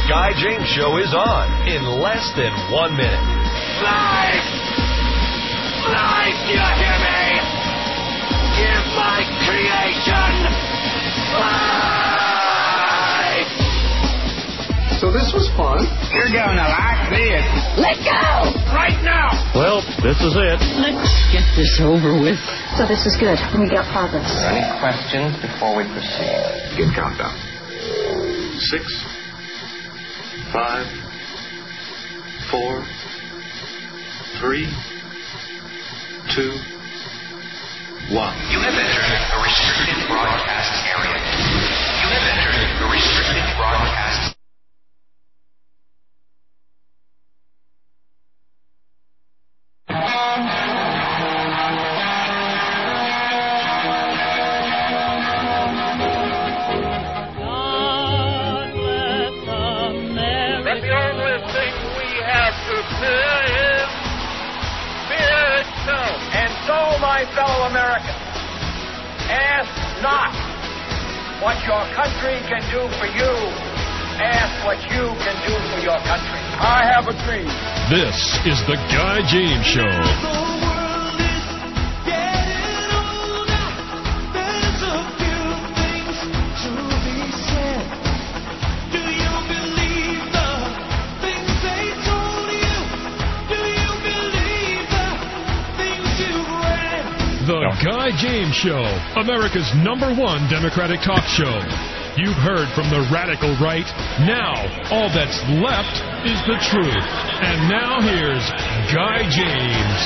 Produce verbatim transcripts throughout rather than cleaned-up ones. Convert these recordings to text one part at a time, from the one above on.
Guy James Show is on in less than one minute. Life! Life! Do you hear me? Give my creation life! So this was fun. You're going to like this. Let go! Right now! Well, this is it. Let's get this over with. So this is good. We got progress. Any questions before we proceed? Begin countdown. Six, five, four, three, two, one. You have entered a restricted broadcast area. You have entered a restricted broadcast. Fellow Americans, ask not what your country can do for you. Ask what you can do for your country. I have a dream. This is the Guy James Show. The Guy James Show, America's number one Democratic talk show. You've heard from the radical right. Now, all that's left is the truth. And now here's Guy James.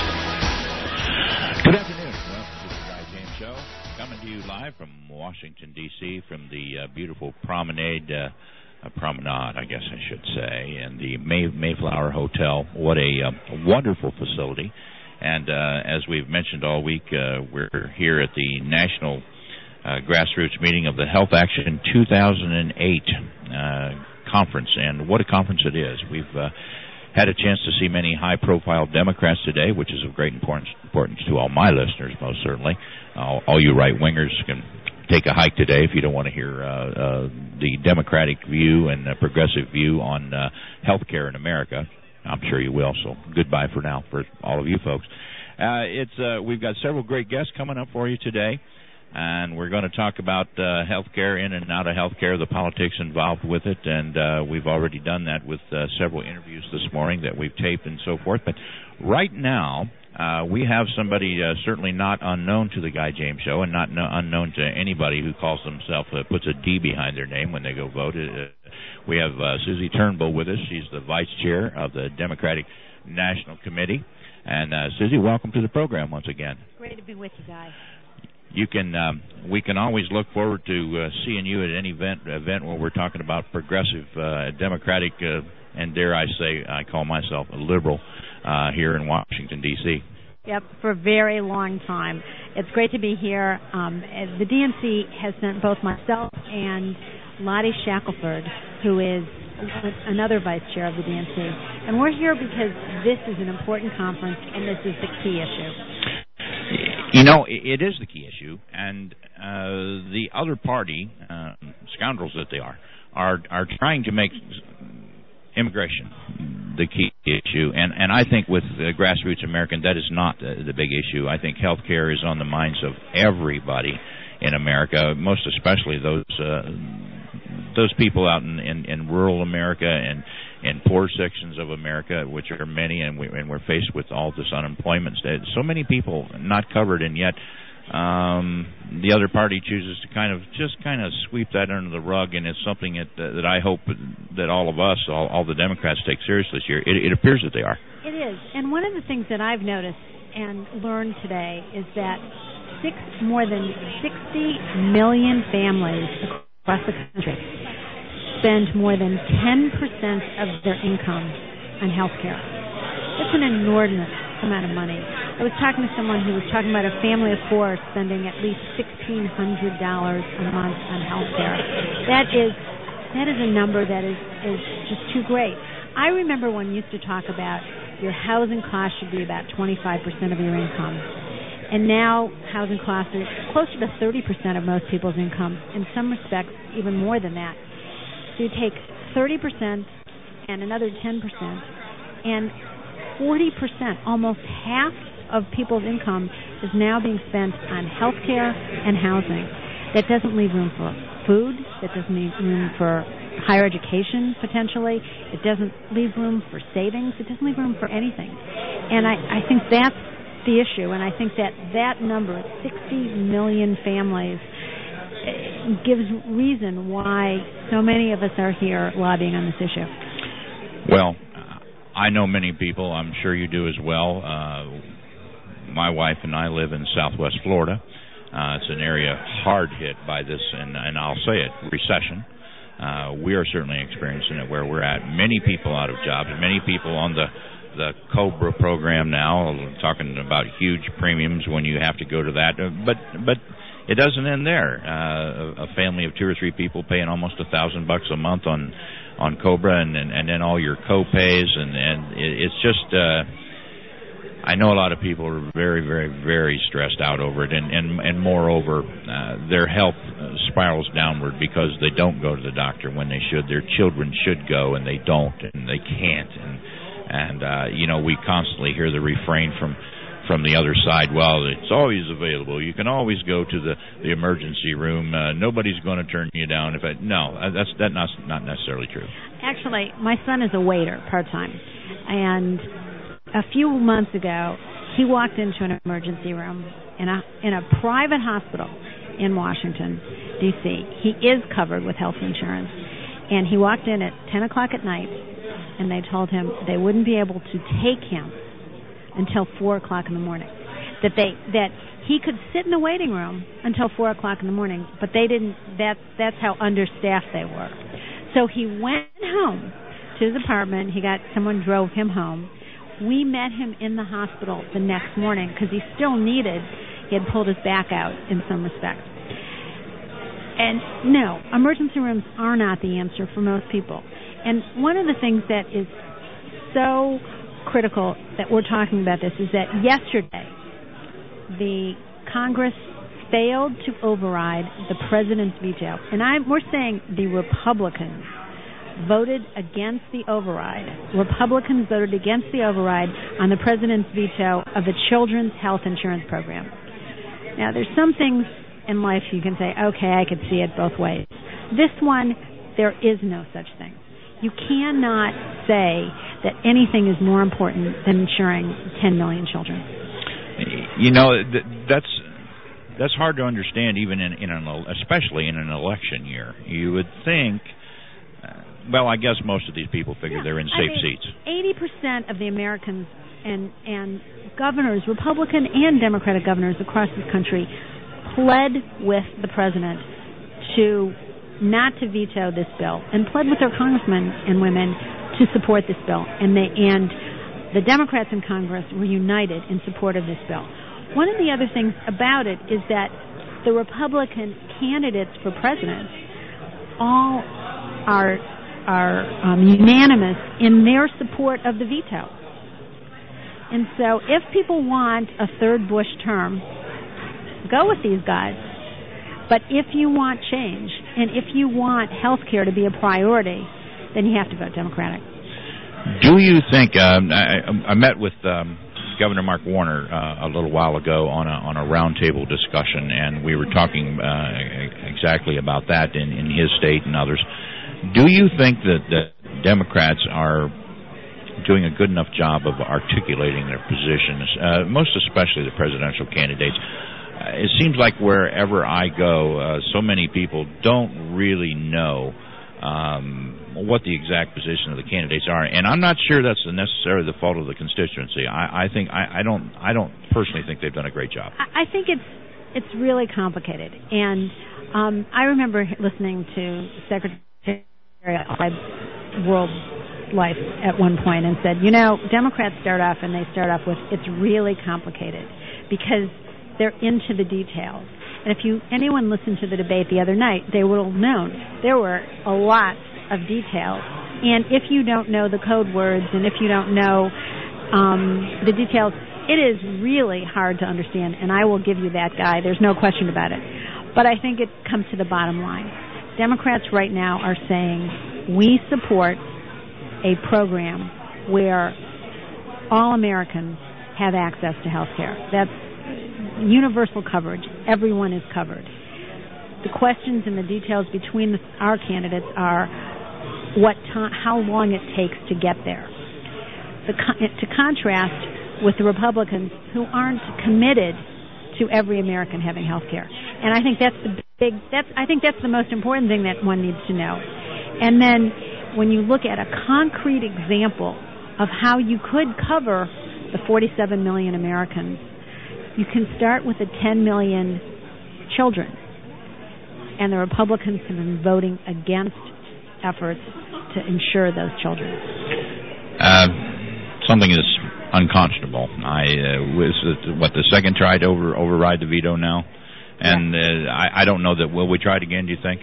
Good afternoon. Welcome to the Guy James Show. Coming to you live from Washington, D C, from the uh, beautiful promenade, uh, uh, promenade, I guess I should say, and the May- Mayflower Hotel. What a uh, wonderful facility. And uh, as we've mentioned all week, uh, we're here at the National uh, Grassroots Meeting of the Health Action two thousand eight uh, conference. And what a conference it is. We've uh, had a chance to see many high-profile Democrats today, which is of great importance, importance to all my listeners, most certainly. Uh, all you right-wingers can take a hike today if you don't want to hear uh, uh, the Democratic view and uh, progressive view on uh, health care in America. I'm sure you will, so goodbye for now for all of you folks. Uh, it's uh, we've got several great guests coming up for you today, and we're going to talk about uh, health care, in and out of health care, the politics involved with it, and uh, we've already done that with uh, several interviews this morning that we've taped and so forth. But right now, uh, we have somebody uh, certainly not unknown to the Guy James Show, and not no- unknown to anybody who calls themselves, uh, puts a D behind their name when they go vote. Uh, We have uh, Susie Turnbull with us. She's the vice chair of the Democratic National Committee. And uh, Susie, welcome to the program once again. Great to be with you guys. You can, um, we can always look forward to uh, seeing you at any event, event where we're talking about progressive, uh, Democratic, uh, and dare I say, I call myself a liberal uh, here in Washington, D C Yep, for a very long time. It's great to be here. Um, the D N C has sent both myself and Lottie Shackelford, who is another vice chair of the D N C. And we're here because this is an important conference, and this is the key issue. You know, it is the key issue, and uh, the other party, uh, scoundrels that they are, are are trying to make immigration the key issue. And, and I think with uh, Grassroots American, that is not uh, the big issue. I think health care is on the minds of everybody in America, most especially those uh, those people out in, in, in rural America and in poor sections of America, which are many, and, we, and we're faced with all this unemployment. So many people not covered, and yet um, the other party chooses to kind of just kind of sweep that under the rug, and it's something that that I hope that all of us, all, all the Democrats, take seriously this year. It, it appears that they are. It is, and one of the things that I've noticed and learned today is that six more than sixty million families across the country spend more than ten percent of their income on health care. That's an inordinate amount of money. I was talking to someone who was talking about a family of four spending at least sixteen hundred dollars a month on health care. That is, that is a number that is, is just too great. I remember one used to talk about your housing cost should be about twenty-five percent of your income. And now housing costs are closer to thirty percent of most people's income, in some respects even more than that. So you take thirty percent and another ten percent. And forty percent, almost half of people's income is now being spent on health care and housing. That doesn't leave room for food. That doesn't leave room for higher education, potentially. It doesn't leave room for savings. It doesn't leave room for anything. And I, I think that's the issue, and I think that that number, sixty million families, gives reason why so many of us are here lobbying on this issue. Well, I know many people. I'm sure you do as well. Uh, my wife and I live in Southwest Florida. Uh, it's an area hard hit by this, and, and I'll say it, recession. Uh, we are certainly experiencing it where we're at. Many people out of jobs, many people on the the COBRA program now, talking about huge premiums when you have to go to that. But but it doesn't end there. Uh, a family of two or three people paying almost a thousand bucks a month on on COBRA, and, and and then all your co-pays, and and it, it's just. Uh, I know a lot of people are very, very, very stressed out over it, and and, and moreover, uh, their health spirals downward because they don't go to the doctor when they should. Their children should go, and they don't, and they can't, and and uh, you know, we constantly hear the refrain from from the other side. Well, it's always available. You can always go to the, the emergency room. Uh, nobody's going to turn you down. If I, no, that's that not not necessarily true. Actually, my son is a waiter part time, and a few months ago, he walked into an emergency room in a in a private hospital in Washington, D C He is covered with health insurance, and he walked in at ten o'clock at night, and they told him they wouldn't be able to take him until four o'clock in the morning. That they that he could sit in the waiting room until four o'clock in the morning, but they didn't. That's that's how understaffed they were. So he went home to his apartment. He got someone drove him home. We met him in the hospital the next morning because he still needed, he had pulled his back out in some respects. And no, emergency rooms are not the answer for most people. And one of the things that is so critical that we're talking about this is that yesterday the Congress failed to override the president's veto. And I'm, we're saying the Republicans voted against the override. Republicans voted against the override on the president's veto of the Children's Health Insurance Program. Now, there's some things in life you can say, okay, I could see it both ways. This one, there is no such thing. You cannot say that anything is more important than insuring ten million children. You know, that's that's hard to understand, even in, in an, especially in an election year. You would think. Uh, Well, I guess most of these people figure yeah, they're in safe I mean, seats. eighty percent of the Americans and and governors, Republican and Democratic governors across this country, pled with the president to not to veto this bill, and pled with their congressmen and women to support this bill. And they and the Democrats in Congress were united in support of this bill. One of the other things about it is that the Republican candidates for president all are are um, unanimous in their support of the veto. And so if people want a third Bush term, go with these guys. But if you want change, and if you want health care to be a priority, then you have to vote Democratic. Do you think, um, I, I met with um, Governor Mark Warner uh, a little while ago on a, on a roundtable discussion, and we were talking uh, exactly about that in, in his state and others. Do you think that the Democrats are doing a good enough job of articulating their positions, uh, most especially the presidential candidates? Uh, it seems like wherever I go, uh, so many people don't really know um, what the exact position of the candidates are, and I'm not sure that's necessarily the fault of the constituency. I, I think I, I don't I don't personally think they've done a great job. I, I think it's it's really complicated, and um, I remember listening to Secretary World Life at one point and said, you know, Democrats start off and they start off with it's really complicated because they're into the details. And if you anyone listened to the debate the other night, they would have known there were a lot of details. And if you don't know the code words and if you don't know um, the details, it is really hard to understand. And I will give you that guy. There's no question about it. But I think it comes to the bottom line. Democrats right now are saying we support a program where all Americans have access to health care. That's universal coverage. Everyone is covered. The questions and the details between the, our candidates are what to, how long it takes to get there. The, to contrast with the Republicans who aren't committed to every American having health care. And I think that's the big, that's, I think that's the most important thing that one needs to know. And then when you look at a concrete example of how you could cover the forty-seven million Americans, you can start with the ten million children. And the Republicans have been voting against efforts to insure those children. Uh, something that's unconscionable. I uh, was uh, what the second try to over, override the veto now, and yeah. uh, I, I don't know that. Will we try it again? Do you think?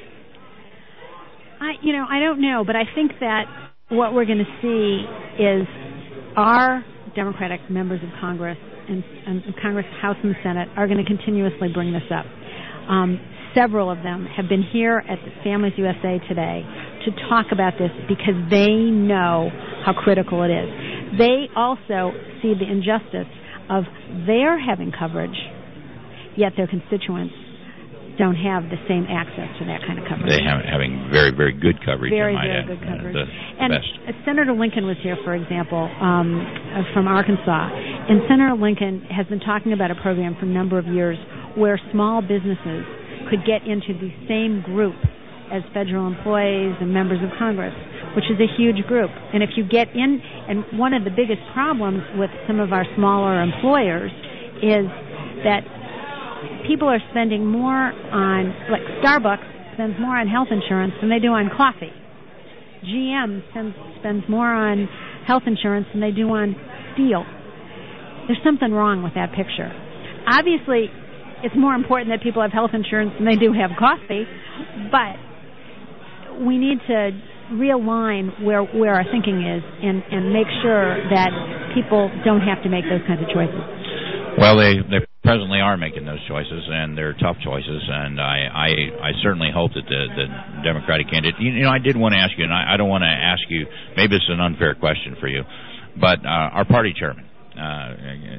I, you know, I don't know, but I think that what we're going to see is our Democratic members of Congress and, and Congress, House, and the Senate are going to continuously bring this up. Um, several of them have been here at the Families U S A today to talk about this because they know how critical it is. They also see the injustice of their having coverage, yet their constituents don't have the same access to that kind of coverage. They have having very, very good coverage. Very, very good coverage. Uh, the and best. Senator Lincoln was here, for example, um, from Arkansas. And Senator Lincoln has been talking about a program for a number of years where small businesses could get into the same group as federal employees and members of Congress, which is a huge group. And if you get in, and one of the biggest problems with some of our smaller employers is that people are spending more on, like Starbucks spends more on health insurance than they do on coffee. G M spends, spends more on health insurance than they do on steel. There's something wrong with that picture. Obviously, it's more important that people have health insurance than they do have coffee, but we need to realign where, where our thinking is and, and make sure that people don't have to make those kinds of choices. Well, they, they presently are making those choices, and they're tough choices, and I, I, I certainly hope that the, the Democratic candidate, you know, I did want to ask you, and I, I don't want to ask you, maybe it's an unfair question for you, but uh, our party chairman, uh,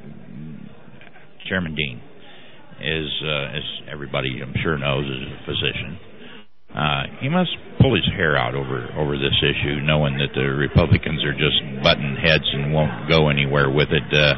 Chairman Dean, is, uh, as everybody I'm sure knows, is a physician. Uh, he must pull his hair out over, over this issue, knowing that the Republicans are just butting heads and won't go anywhere with it. Uh,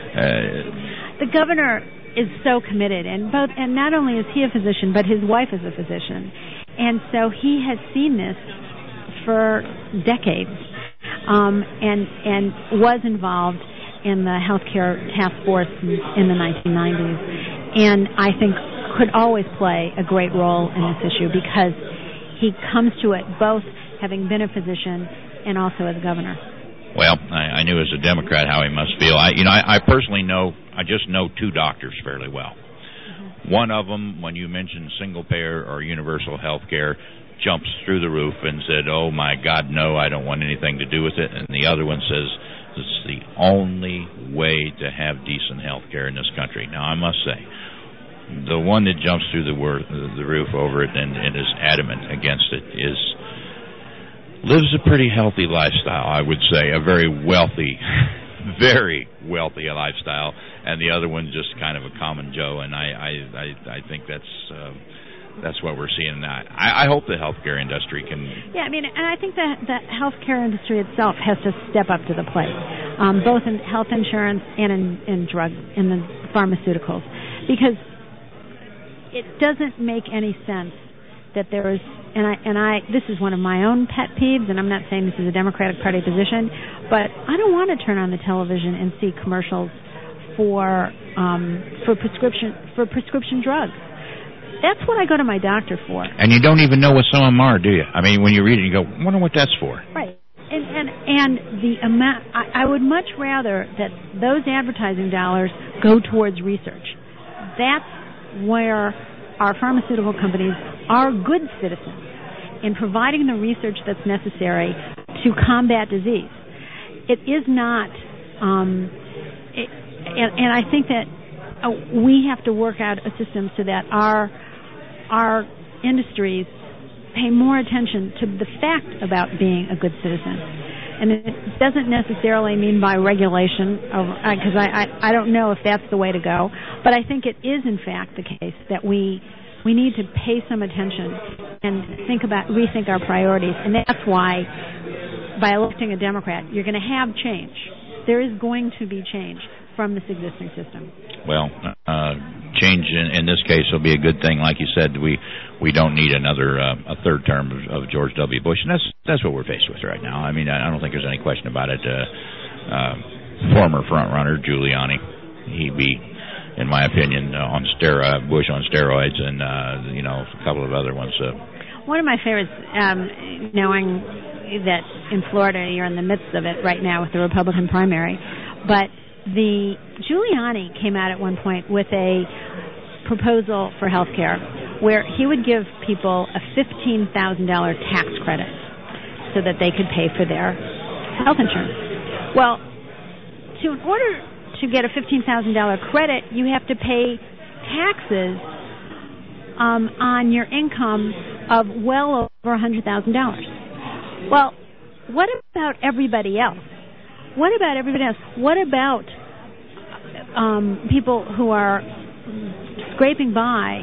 uh, the governor is so committed, and both, and not only is he a physician, but his wife is a physician, and so he has seen this for decades, um, and and was involved in the healthcare task force in, in the nineteen nineties, and I think could always play a great role in this issue because he comes to it both having been a physician and also as governor. Well, I, I knew as a Democrat how he must feel. I, you know, I, I personally know, I just know two doctors fairly well. Mm-hmm. One of them, when you mentioned single payer or universal health care, jumps through the roof and said, "Oh my God, no, I don't want anything to do with it." And the other one says, "It's the only way to have decent health care in this country." Now, I must say, the one that jumps through the, wor- the roof over it and, and is adamant against it is lives a pretty healthy lifestyle, I would say, a very wealthy, very wealthy lifestyle, and the other one's just kind of a common Joe, and I I, I, I think that's uh, that's what we're seeing now. I, I hope the healthcare industry can... Yeah, I mean, and I think that the healthcare industry itself has to step up to the plate, um, both in health insurance and in, in drug, in the pharmaceuticals, because it doesn't make any sense that there is, and I, and I, this is one of my own pet peeves, and I'm not saying this is a Democratic Party position, but I don't want to turn on the television and see commercials for um, for prescription for prescription drugs. That's what I go to my doctor for. And you don't even know what some of them are, do you? I mean, when you read it, you go, I wonder what that's for. Right. And and, and the amount, I, I would much rather that those advertising dollars go towards research. That's where our pharmaceutical companies are good citizens in providing the research that's necessary to combat disease. It is not, um, it, and, and I think that uh, we have to work out a system so that our our industries pay more attention to the fact about being a good citizen. And it doesn't necessarily mean by regulation, because I, I, I don't know if that's the way to go, but I think it is, in fact, the case that we we need to pay some attention and think about, rethink our priorities. And that's why, by electing a Democrat, you're going to have change. There is going to be change from this existing system. Well, uh, change in, in this case will be a good thing. Like you said, we we don't need another uh, a third term of, of George W. Bush, and that's that's what we're faced with right now. I mean, I don't think there's any question about it. Uh, uh, former frontrunner Giuliani, he'd be, in my opinion, uh, on stero- Bush on steroids, and uh, you know, a couple of other ones. Uh, One of my favorites, um, knowing that in Florida you're in the midst of it right now with the Republican primary, but the Giuliani came out at one point with a proposal for health care where he would give people a fifteen thousand dollars tax credit so that they could pay for their health insurance. Well, to, in order to get a fifteen thousand dollars credit, you have to pay taxes um, on your income of well over one hundred thousand dollars. Well, what about everybody else? What about everybody else? What about um, people who are scraping by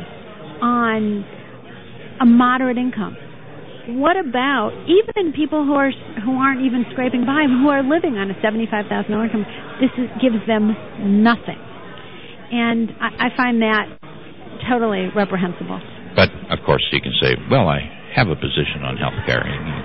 on a moderate income? What about even people who are who aren't even scraping by, who are living on a seventy-five thousand dollars income? This is, gives them nothing, and I, I find that totally reprehensible. But of course, you can say, "Well, I have a position on health care."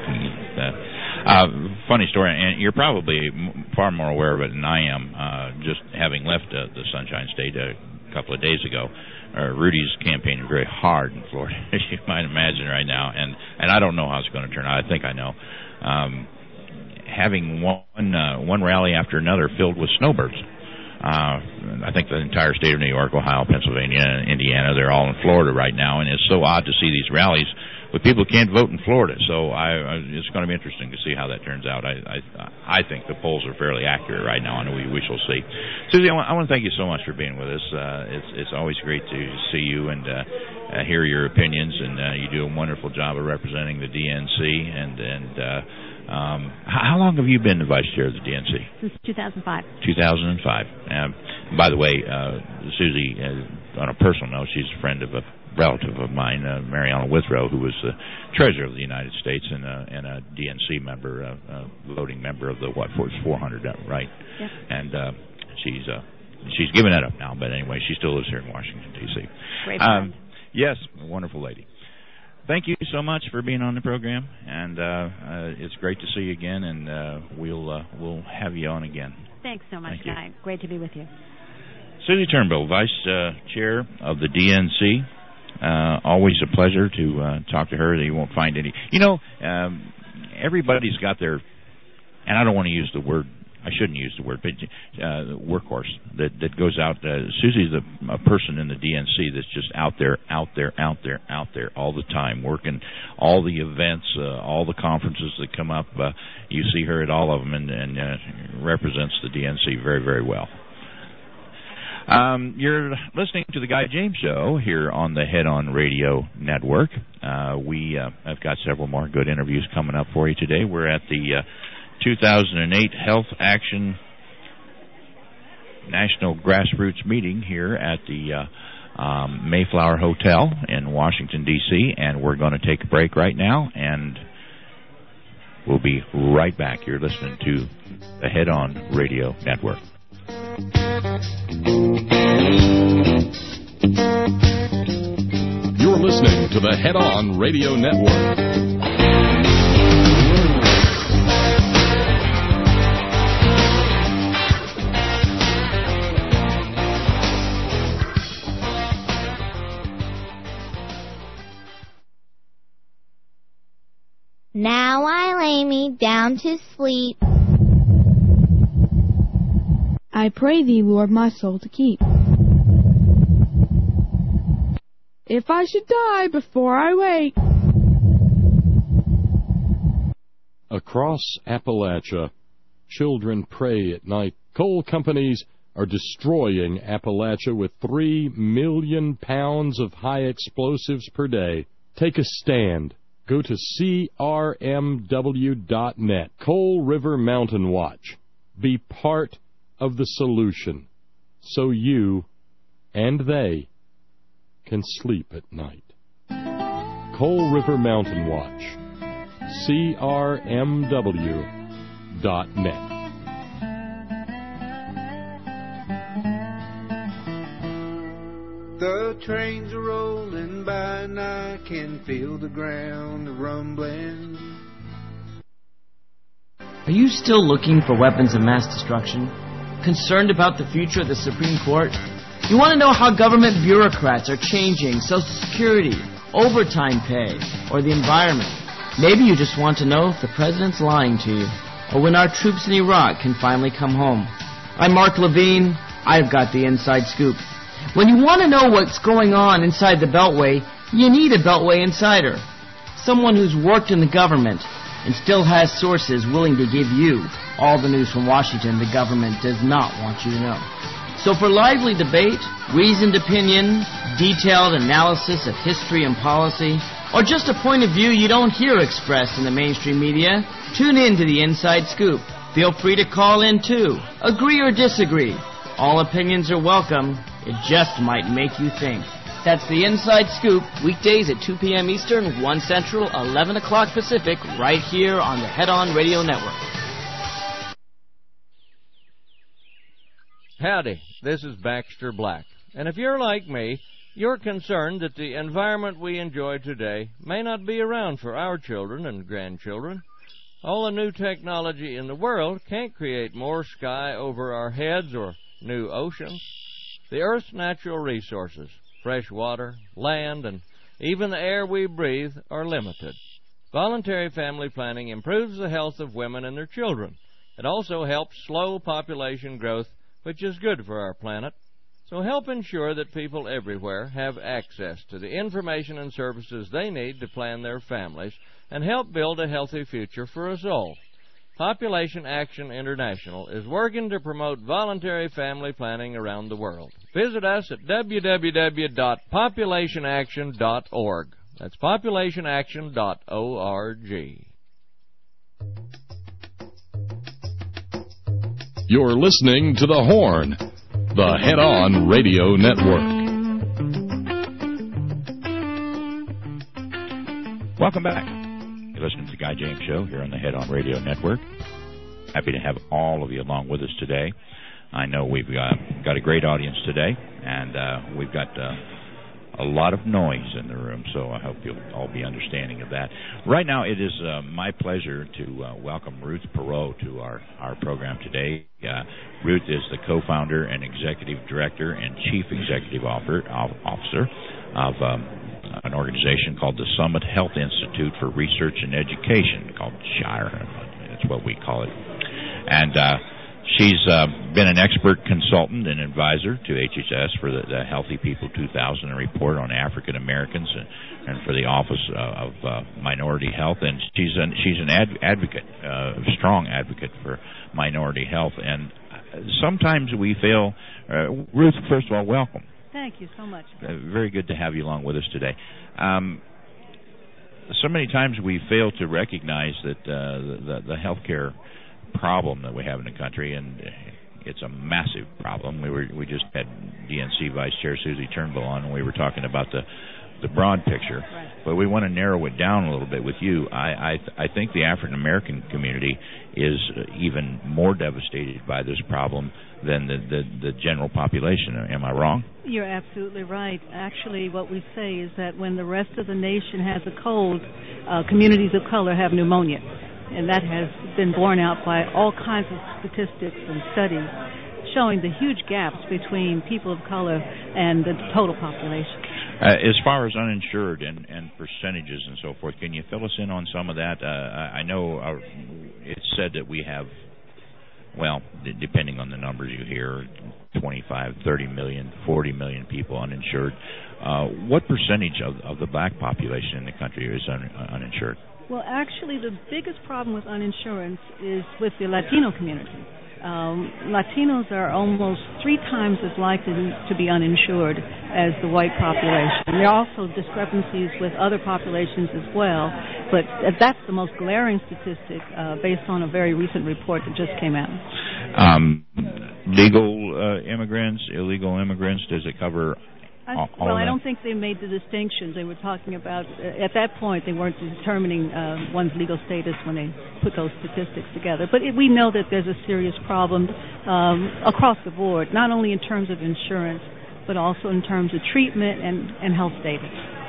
Uh, Uh, funny story, and you're probably far more aware of it than I am, uh, just having left uh, the Sunshine State a couple of days ago. Uh, Rudy's campaigning very hard in Florida, as you might imagine right now, and, and I don't know how it's going to turn out. I think I know. Um, having one uh, one rally after another filled with snowbirds. Uh, I think the entire state of New York, Ohio, Pennsylvania, and Indiana, they're all in Florida right now, and it's so odd to see these rallies with people who can't vote in Florida. So I, I, it's going to be interesting to see how that turns out. I, I, I think the polls are fairly accurate right now, and we, we shall see. Susie, I want, I want to thank you so much for being with us. Uh, it's, it's always great to see you and uh, uh, hear your opinions, and uh, you do a wonderful job of representing the D N C. And, and uh, um, how long have you been the vice chair of the D N C? Since two thousand five. two thousand five. Um, by the way, uh, Susie, uh, on a personal note, she's a friend of a relative of mine, uh, Mariana Withrow, who was the Treasurer of the United States and, uh, and a D N C member, uh, uh, voting member of the, what, four hundred, right? Yeah. And uh, she's uh, she's given that up now, but anyway, she still lives here in Washington, D C Great um, Yes, a wonderful lady. Thank you so much for being on the program, and uh, uh, it's great to see you again, and uh, we'll uh, we'll have you on again. Thanks so much, Thank you. Guy. Great to be with you. Susie Turnbull, Vice uh, Chair of the D N C. Uh, always a pleasure to uh, talk to her. You won't find any. You know, um, everybody's got their, and I don't want to use the word, I shouldn't use the word, but uh, workhorse that, that goes out. Uh, Susie's a, a person in the D N C that's just out there, out there, out there, out there all the time, working all the events, uh, all the conferences that come up. Uh, you see her at all of them, and, and uh, represents the D N C very, very well. Um, you're listening to the Guy James Show here on the Head On Radio Network. Uh, we uh, have got several more good interviews coming up for you today. We're at the uh, two thousand eight Health Action National Grassroots Meeting here at the uh, um, Mayflower Hotel in Washington, D C, and we're going to take a break right now, and we'll be right back. You're listening to the Head On Radio Network. You're listening to the Head On Radio Network. Now I lay me down to sleep. I pray thee, Lord, my soul to keep. If I should die before I wake. Across Appalachia, children pray at night. Coal companies are destroying Appalachia with three million pounds of high explosives per day. Take a stand. Go to C R M W dot net. Coal River Mountain Watch. Be part of the solution so you and they can sleep at night. Coal River Mountain Watch. C R M W dot net. The trains are rolling by and I can feel the ground rumbling. Are you still looking for weapons of mass destruction? Concerned about the future of the Supreme Court? You want to know how government bureaucrats are changing Social Security, overtime pay, or the environment? Maybe you just want to know if the president's lying to you, or when our troops in Iraq can finally come home. I'm Mark Levine. I've got the inside scoop. When you want to know what's going on inside the Beltway, you need a Beltway insider. Someone who's worked in the government and still has sources willing to give you all the news from Washington the government does not want you to know. So for lively debate, reasoned opinion, detailed analysis of history and policy, or just a point of view you don't hear expressed in the mainstream media, tune in to the Inside Scoop. Feel free to call in too. Agree or disagree. All opinions are welcome. It just might make you think. That's the Inside Scoop, weekdays at two p.m. Eastern, one Central, eleven o'clock Pacific, right here on the Head On Radio Network. Howdy, this is Baxter Black. And if you're like me, you're concerned that the environment we enjoy today may not be around for our children and grandchildren. All the new technology in the world can't create more sky over our heads or new oceans. The Earth's natural resources, fresh water, land, and even the air we breathe are limited. Voluntary family planning improves the health of women and their children. It also helps slow population growth, which is good for our planet. So help ensure that people everywhere have access to the information and services they need to plan their families and help build a healthy future for us all. Population Action International is working to promote voluntary family planning around the world. Visit us at w w w dot population action dot org. That's population action dot org. You're listening to The Horn, the Head On Radio Network. Welcome back. You're listening to the Guy James Show here on the Head On Radio Network. Happy to have all of you along with us today. I know we've got, got a great audience today, and uh, we've got uh, a lot of noise in the room, so I hope you'll all be understanding of that. Right now, it is uh, my pleasure to uh, welcome Ruth Perot to our, our program today. Uh, Ruth is the co-founder and executive director and chief executive officer of um, an organization called the Summit Health Institute for Research and Education, called SHIRE. That's what we call it. And uh, she's uh, been an expert consultant and advisor to H H S for the, the Healthy People two thousand report on African Americans and, and for the Office uh, of uh, Minority Health. And she's an, she's an ad, advocate, uh, strong advocate for minority health. And sometimes we fail. Uh, Ruth, first of all, welcome. Thank you so much. Uh, very good to have you along with us today. Um, so many times we fail to recognize that uh, the, the healthcare problem that we have in the country, and it's a massive problem. We were we just had D N C Vice Chair Susie Turnbull on, and we were talking about the the broad picture, right. But we want to narrow it down a little bit with you. I I, I think the African American community is even more devastated by this problem than the, the the general population. Am I wrong? You're absolutely right. Actually, what we say is that when the rest of the nation has a cold, uh, communities of color have pneumonia. And that has been borne out by all kinds of statistics and studies showing the huge gaps between people of color and the total population. Uh, as far as uninsured and, and percentages and so forth, can you fill us in on some of that? Uh, I know our, it's said that we have, well, d- depending on the numbers you hear, twenty-five, thirty million, forty million people uninsured. Uh, what percentage of, of the black population in the country is un, uh, uninsured? Well, actually, the biggest problem with uninsurance is with the Latino community. Um, Latinos are almost three times as likely to be uninsured as the white population. There are also discrepancies with other populations as well. But that's the most glaring statistic uh, based on a very recent report that just came out. Um, legal uh, immigrants, illegal immigrants, does it cover I, all, all well, that? I don't think they made the distinctions. They were talking about, uh, at that point, they weren't determining uh, one's legal status when they put those statistics together. But it, we know that there's a serious problem um, across the board, not only in terms of insurance, but also in terms of treatment and, and health status.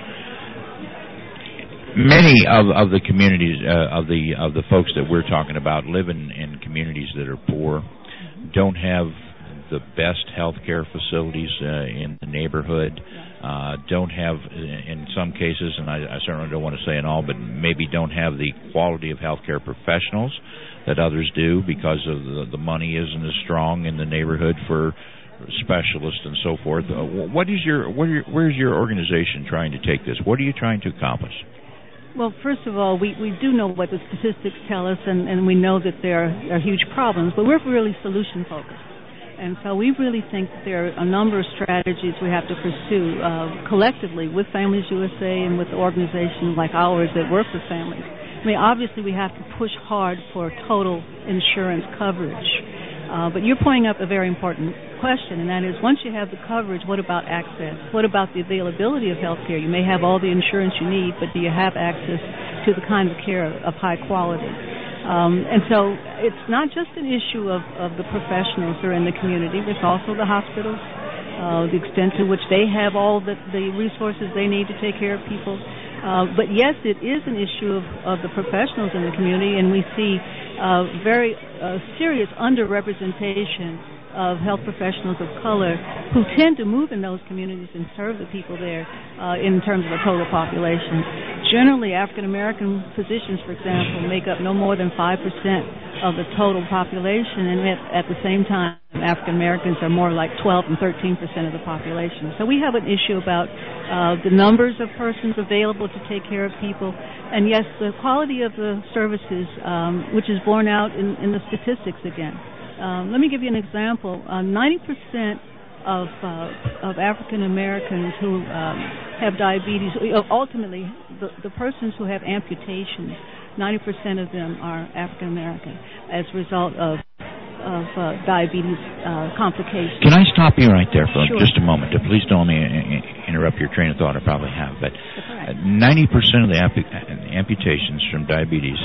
Many of, of the communities, uh, of the of the folks that we're talking about, live in, in communities that are poor, mm-hmm. don't have the best health care facilities uh, in the neighborhood, uh, don't have, in some cases, and I, I certainly don't want to say in all, but maybe don't have the quality of health care professionals that others do because of the, the money isn't as strong in the neighborhood for specialists and so forth. Uh, what is your, what are your, where's your organization trying to take this? What are you trying to accomplish? Well, first of all, we, we do know what the statistics tell us, and, and we know that there are, there are huge problems, but we're really solution-focused. And so we really think that there are a number of strategies we have to pursue uh, collectively with Families U S A and with organizations like ours that work with families. I mean, obviously we have to push hard for total insurance coverage. Uh, but you're pointing up a very important question, and that is, once you have the coverage, what about access? What about the availability of health care? You may have all the insurance you need, but do you have access to the kind of care of high quality? Um, and so it's not just an issue of, of the professionals who are in the community, it's also the hospitals, uh, the extent to which they have all the, the resources they need to take care of people. Uh, but yes, it is an issue of, of the professionals in the community, and we see uh, very uh, serious underrepresentation of health professionals of color who tend to move in those communities and serve the people there uh, in terms of the total population. Generally, African American physicians, for example, make up no more than five percent of the total population, and at, at the same time, African Americans are more like twelve and thirteen percent of the population. So we have an issue about uh, the numbers of persons available to take care of people, and yes, the quality of the services, um, which is borne out in, in the statistics again. Um, let me give you an example. Uh, ninety percent of uh, of African Americans who um, have diabetes, ultimately the, the persons who have amputations, ninety percent of them are African American as a result of of uh, diabetes uh, complications. Can I stop you right there for Sure. just a moment? Please don't uh, interrupt your train of thought. I probably have, but ninety percent of the ampu- amputations from diabetes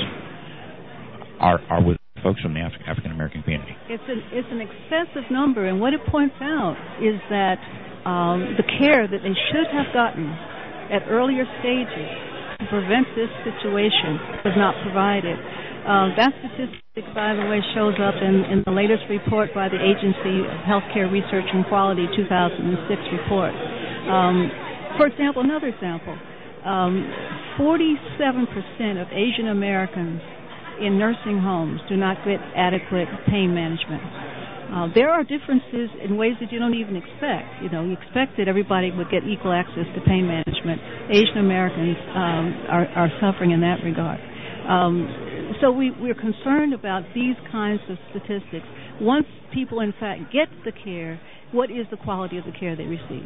are are with folks from the Af- African American community. It's an it's an excessive number, and what it points out is that um, the care that they should have gotten at earlier stages to prevent this situation was not provided. Uh, that statistic, by the way, shows up in, in the latest report by the Agency of Healthcare Research and Quality two thousand six report. Um, for example, another example, um, forty-seven percent of Asian Americans in nursing homes do not get adequate pain management. Uh, there are differences in ways that you don't even expect. You know, you expect that everybody would get equal access to pain management. Asian Americans um, are, are suffering in that regard. Um, so we, we're concerned about these kinds of statistics. Once people, in fact, get the care, what is the quality of the care they receive?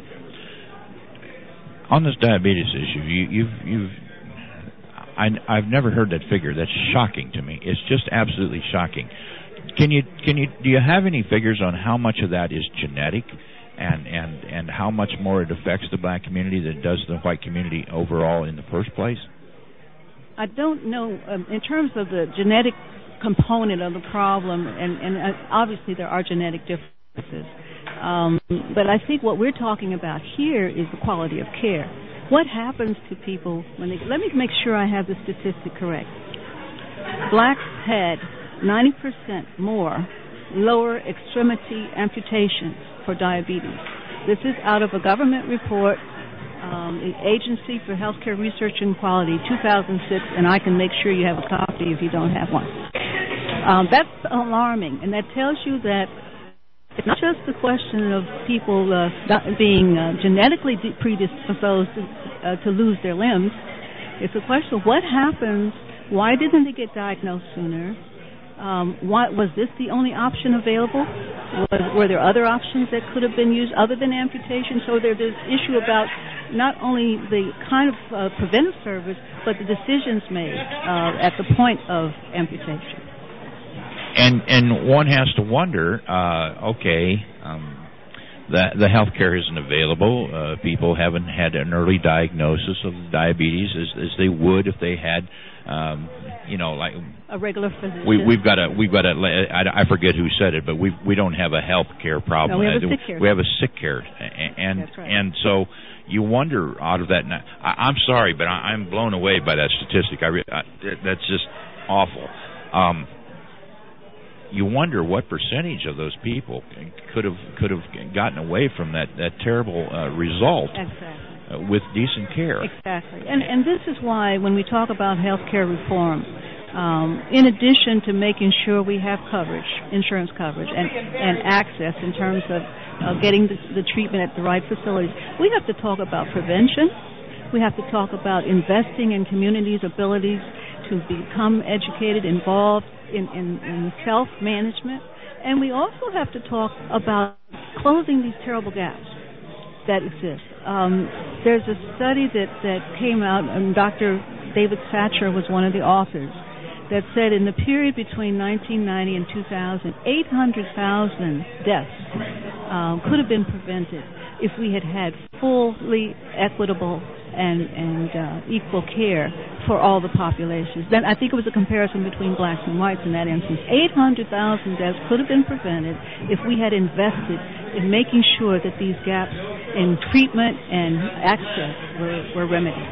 On this diabetes issue, you, you've you've I, I've never heard that figure. That's shocking to me. It's just absolutely shocking. Can you can you do you have any figures on how much of that is genetic, and and and how much more it affects the black community than it does the white community overall in the first place? I don't know um, in terms of the genetic component of the problem, and, and uh, obviously there are genetic differences. Um, but I think what we're talking about here is the quality of care. What happens to people when they... Let me make sure I have the statistic correct. Blacks had ninety percent more lower extremity amputations for diabetes. This is out of a government report, um, the Agency for Healthcare Research and Quality, two thousand six, and I can make sure you have a copy if you don't have one. Um, that's alarming, and that tells you that it's not just the question of people uh, not being uh, genetically predisposed to, uh, to lose their limbs. It's a question of what happens, why didn't they get diagnosed sooner? Um, why, was this the only option available? Was, were there other options that could have been used other than amputation? So there's this issue about not only the kind of uh, preventive service, but the decisions made uh, at the point of amputation. And and one has to wonder, uh, okay, um, the the health care isn't available. Uh, people haven't had an early diagnosis of diabetes as, as they would if they had, um, you know, like a regular physician. We, we've got a we've got a I, I forget who said it, but we we don't have a health care problem. No, we have a sick care. We have a sick care, and That's right. and so you wonder out of that. I, I'm sorry, but I, I'm blown away by that statistic. I, I that's just awful. Um, You wonder what percentage of those people could have could have gotten away from that, that terrible uh, result exactly. uh, with decent care. Exactly. And and this is why when we talk about health care reform, um, in addition to making sure we have coverage, insurance coverage, and, and access in terms of uh, getting the, the treatment at the right facilities, we have to talk about prevention. We have to talk about investing in communities' abilities to become educated, involved in, in, in self-management. And we also have to talk about closing these terrible gaps that exist. Um, there's a study that, that came out, and Doctor David Satcher was one of the authors, that said in the period between nineteen ninety and two thousand, eight hundred thousand deaths um, could have been prevented if we had had fully equitable and, and uh, equal care for all the populations. Then I think it was a comparison between blacks and whites in that instance. eight hundred thousand deaths could have been prevented if we had invested in making sure that these gaps in treatment and access were, were remedied.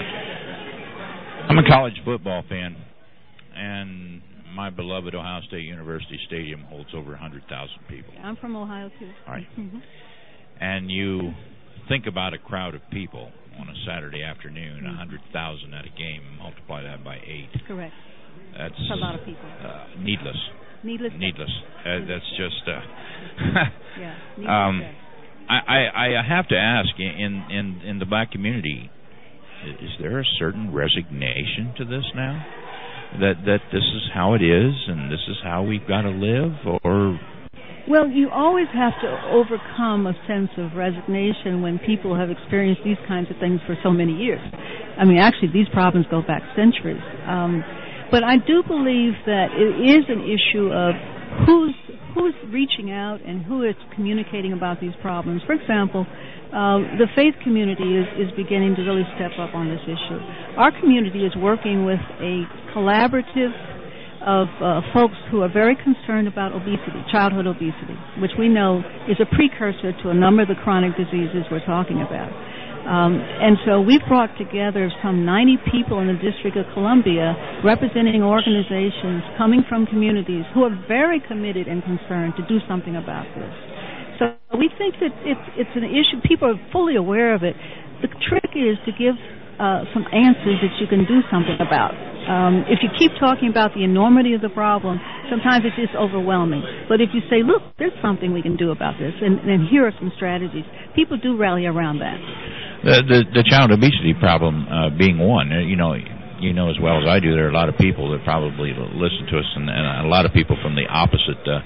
I'm a college football fan, and my beloved Ohio State University Stadium holds over one hundred thousand people. I'm from Ohio, too. All right. Mm-hmm. And you think about a crowd of people on a Saturday afternoon, mm-hmm. one hundred thousand at a game, multiply that by eight. Correct. That's, that's a lot of people. Uh, needless. Needless. Needless. Uh, that's just... Uh, yeah. Needless um, I, I, I have to ask, in, in, in the black community, is there a certain resignation to this now? That that this is how it is, and this is how we've got to live, or... Well, you always have to overcome a sense of resignation when people have experienced these kinds of things for so many years. I mean, actually, these problems go back centuries. Um, but I do believe that it is an issue of who's who's reaching out and who is communicating about these problems. For example, uh, the faith community is, is beginning to really step up on this issue. Our community is working with a collaborative of uh, folks who are very concerned about obesity, childhood obesity, which we know is a precursor to a number of the chronic diseases we're talking about. Um, and so we've brought together some ninety people in the District of Columbia representing organizations coming from communities who are very committed and concerned to do something about this. So we think that it's, it's an issue. People are fully aware of it. The trick is to give uh, some answers that you can do something about. Um, if you keep talking about the enormity of the problem, sometimes it's just overwhelming. But if you say, look, there's something we can do about this, and, and here are some strategies, people do rally around that. The the, the child obesity problem uh, being one, uh, you know, you know as well as I do, there are a lot of people that probably listen to us, and, and a lot of people from the opposite uh,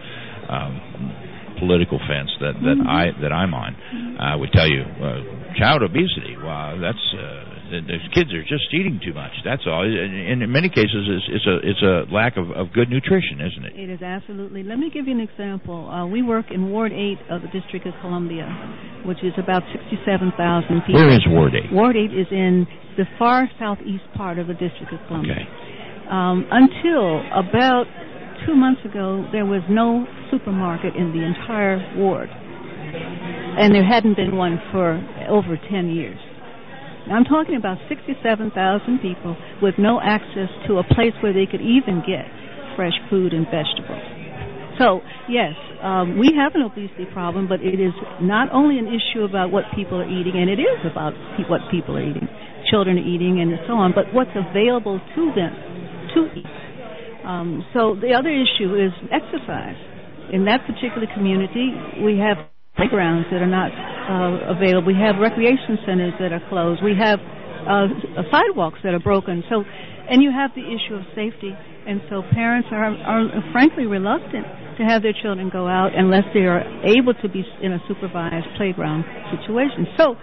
um, political fence that, that mm-hmm. I that I'm on uh, would tell you, uh, child obesity. Wow, that's uh, the kids are just eating too much. That's all. And in many cases, it's, it's a it's a lack of, of good nutrition, isn't it? It is absolutely. Let me give you an example. Uh, we work in Ward eight of the District of Columbia, which is about sixty-seven thousand people. Where is Ward eight? Ward eight is in the far southeast part of the District of Columbia. Okay. Um, until about two months ago, there was no supermarket in the entire ward, and there hadn't been one for over ten years. I'm talking about sixty-seven thousand people with no access to a place where they could even get fresh food and vegetables. So, yes, um, we have an obesity problem, but it is not only an issue about what people are eating, and it is about pe- what people are eating, children are eating, and so on, but what's available to them to eat. Um, so the other issue is exercise. In that particular community, we have playgrounds that are not uh, available. We have recreation centers that are closed. We have uh, sidewalks that are broken. So, and you have the issue of safety. And so parents are, are frankly reluctant to have their children go out unless they are able to be in a supervised playground situation. So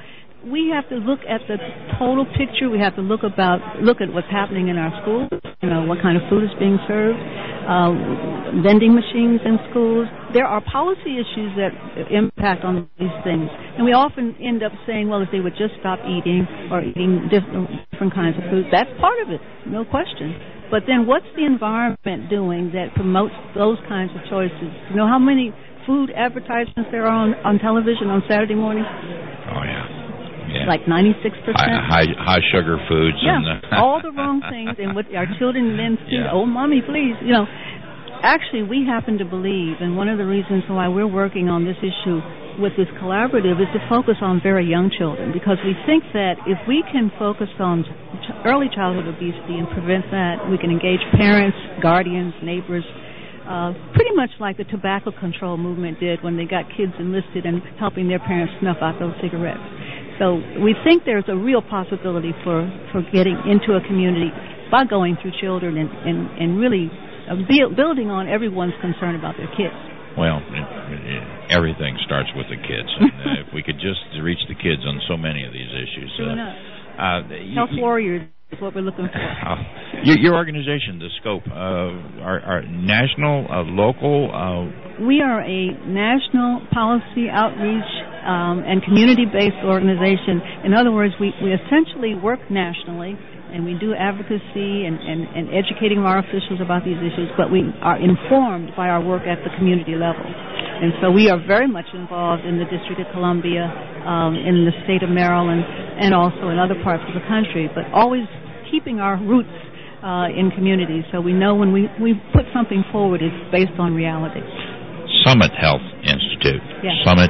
we have to look at the total picture. We have to look about look at what's happening in our schools. You know, what kind of food is being served, uh, vending machines in schools. There are policy issues that impact on these things, and we often end up saying, well, if they would just stop eating or eating different, different kinds of food, that's part of it, no question. But then what's the environment doing that promotes those kinds of choices? You know how many food advertisements there are on, on television on Saturday mornings? Oh, yeah. Yeah. Like ninety-six percent. High, high, high sugar foods. Yeah, and, uh, all the wrong things. And what our children then see, yeah. oh, Mommy, please. You know, actually, we happen to believe, and one of the reasons why we're working on this issue with this collaborative is to focus on very young children, because we think that if we can focus on ch- early childhood obesity and prevent that, we can engage parents, guardians, neighbors, uh, pretty much like the tobacco control movement did when they got kids enlisted and helping their parents snuff out those cigarettes. So we think there's a real possibility for, for getting into a community by going through children and, and, and really uh, build, building on everyone's concern about their kids. Well, it, it, everything starts with the kids. And, uh, if we could just reach the kids on so many of these issues. True uh, enough. Uh, you, Health warriors is what we're looking for. Uh, your, your organization, the Scope, uh, are, are national, uh, local? Uh, we are a national policy outreach um, and community-based organization. In other words, we, we essentially work nationally, and we do advocacy and, and, and educating our officials about these issues, but we are informed by our work at the community level. And so we are very much involved in the District of Columbia, um, in the state of Maryland, and also in other parts of the country, but always keeping our roots uh, in communities, so we know when we, we put something forward, it's based on reality. Summit Health Institute. Yes. Summit.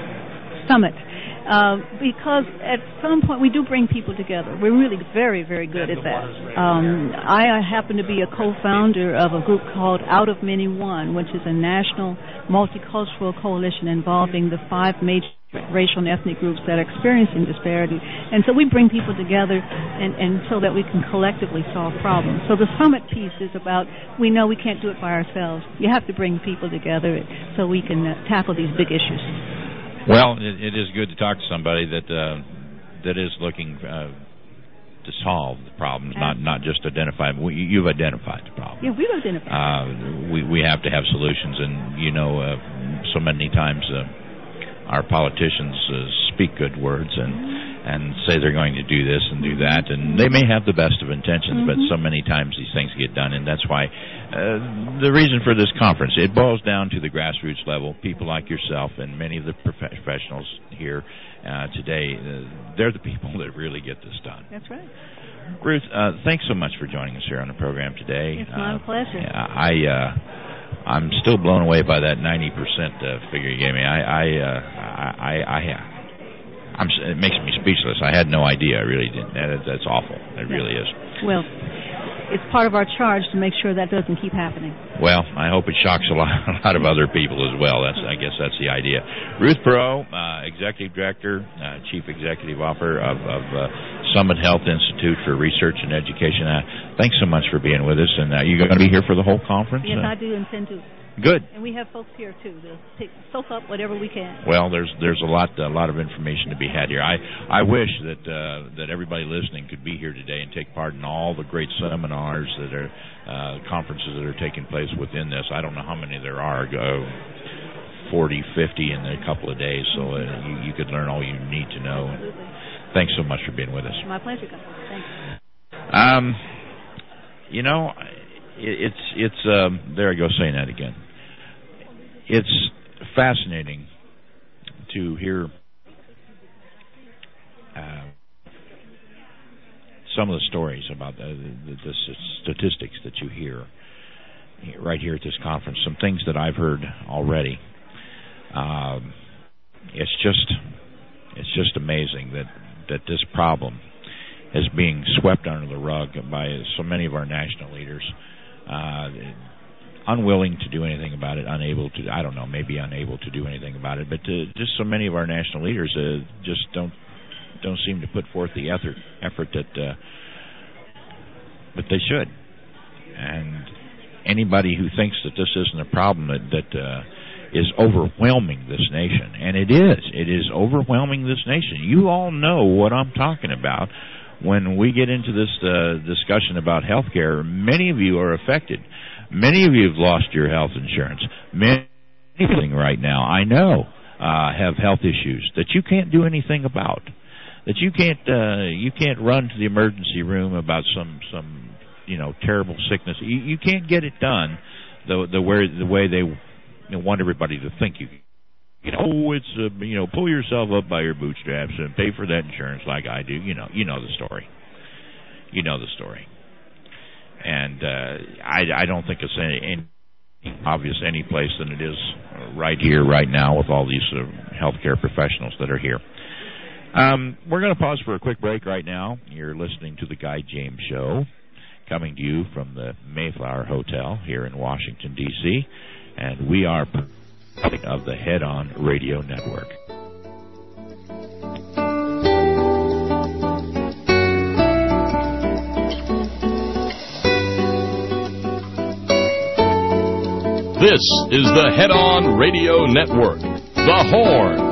Summit. Uh, because at some point we do bring people together. We're really very, very good at that. Um, I happen to be a co-founder of a group called Out of Many One, which is a national multicultural coalition involving the five major racial and ethnic groups that are experiencing disparity. And so we bring people together and, and so that we can collectively solve problems. So the Summit piece is about, we know we can't do it by ourselves. You have to bring people together so we can uh, tackle these big issues. Well, it, it is good to talk to somebody that uh, that is looking uh, to solve the problems, not not just identify them. We, you've identified the problem. Yeah, we've identified. Uh, we we have to have solutions, and you know, uh, so many times uh, our politicians uh, speak good words and mm-hmm. and say they're going to do this and do that, and they may have the best of intentions, mm-hmm. but so many times these things get done, and that's why uh, the reason for this conference, it boils down to the grassroots level. People like yourself and many of the professionals here uh, today, uh, they're the people that really get this done. That's right. Ruth, uh, thanks so much for joining us here on the program today. It's my uh, pleasure. I, uh, I'm still blown away by that ninety percent uh, figure you gave me. I, I, uh, I, I, I I'm, it makes me speechless. I had no idea. I really didn't. That, that's awful. It really is. Well, it's part of our charge to make sure that doesn't keep happening. Well, I hope it shocks a lot, a lot of other people as well. That's, I guess that's the idea. Ruth Perot, uh, Executive Director, uh, Chief Executive Officer of, of uh, Summit Health Institute for Research and Education. Uh, thanks so much for being with us. And uh, you're going to be here for the whole conference? Yes, uh, I do intend to. Good. And we have folks here too to take, soak up whatever we can. Well, there's there's a lot a lot of information to be had here. I I wish that uh, that everybody listening could be here today and take part in all the great seminars that are uh, conferences that are taking place within this. I don't know how many there are. Uh, forty, fifty in a couple of days, so uh, you, you could learn all you need to know. Absolutely. Thanks so much for being with us. My pleasure, Thanks. Um, you know, it, it's it's um, there I go saying that again. It's fascinating to hear uh, some of the stories about the, the, the statistics that you hear right here at this conference. Some things that I've heard already. Um, it's just it's just amazing that, that this problem is being swept under the rug by so many of our national leaders. Uh, unwilling to do anything about it, unable to, I don't know, maybe unable to do anything about it, but to, just so many of our national leaders uh, just don't don't seem to put forth the effort, effort that uh, that they should. And anybody who thinks that this isn't a problem that, that uh, is overwhelming this nation. And it is. It is overwhelming this nation. You all know what I'm talking about. When we get into this uh, discussion about health care, many of you are affected. Many of you have lost your health insurance. Many right now, I know, uh, have health issues that you can't do anything about. That you can't uh, you can't run to the emergency room about some some you know terrible sickness. You, you can't get it done the the way the way they you know, want everybody to think you. You know, oh, it's uh, you know, pull yourself up by your bootstraps and pay for that insurance like I do. You know, you know the story. You know the story. And uh, I I don't think it's any, any obvious any place than it is right here, right now, with all these uh, healthcare professionals that are here. Um, we're going to pause for a quick break right now. You're listening to the Guy James Show, coming to you from the Mayflower Hotel here in Washington, D C, and we are of the Head On Radio Network. This is the Head On Radio Network, The Horn.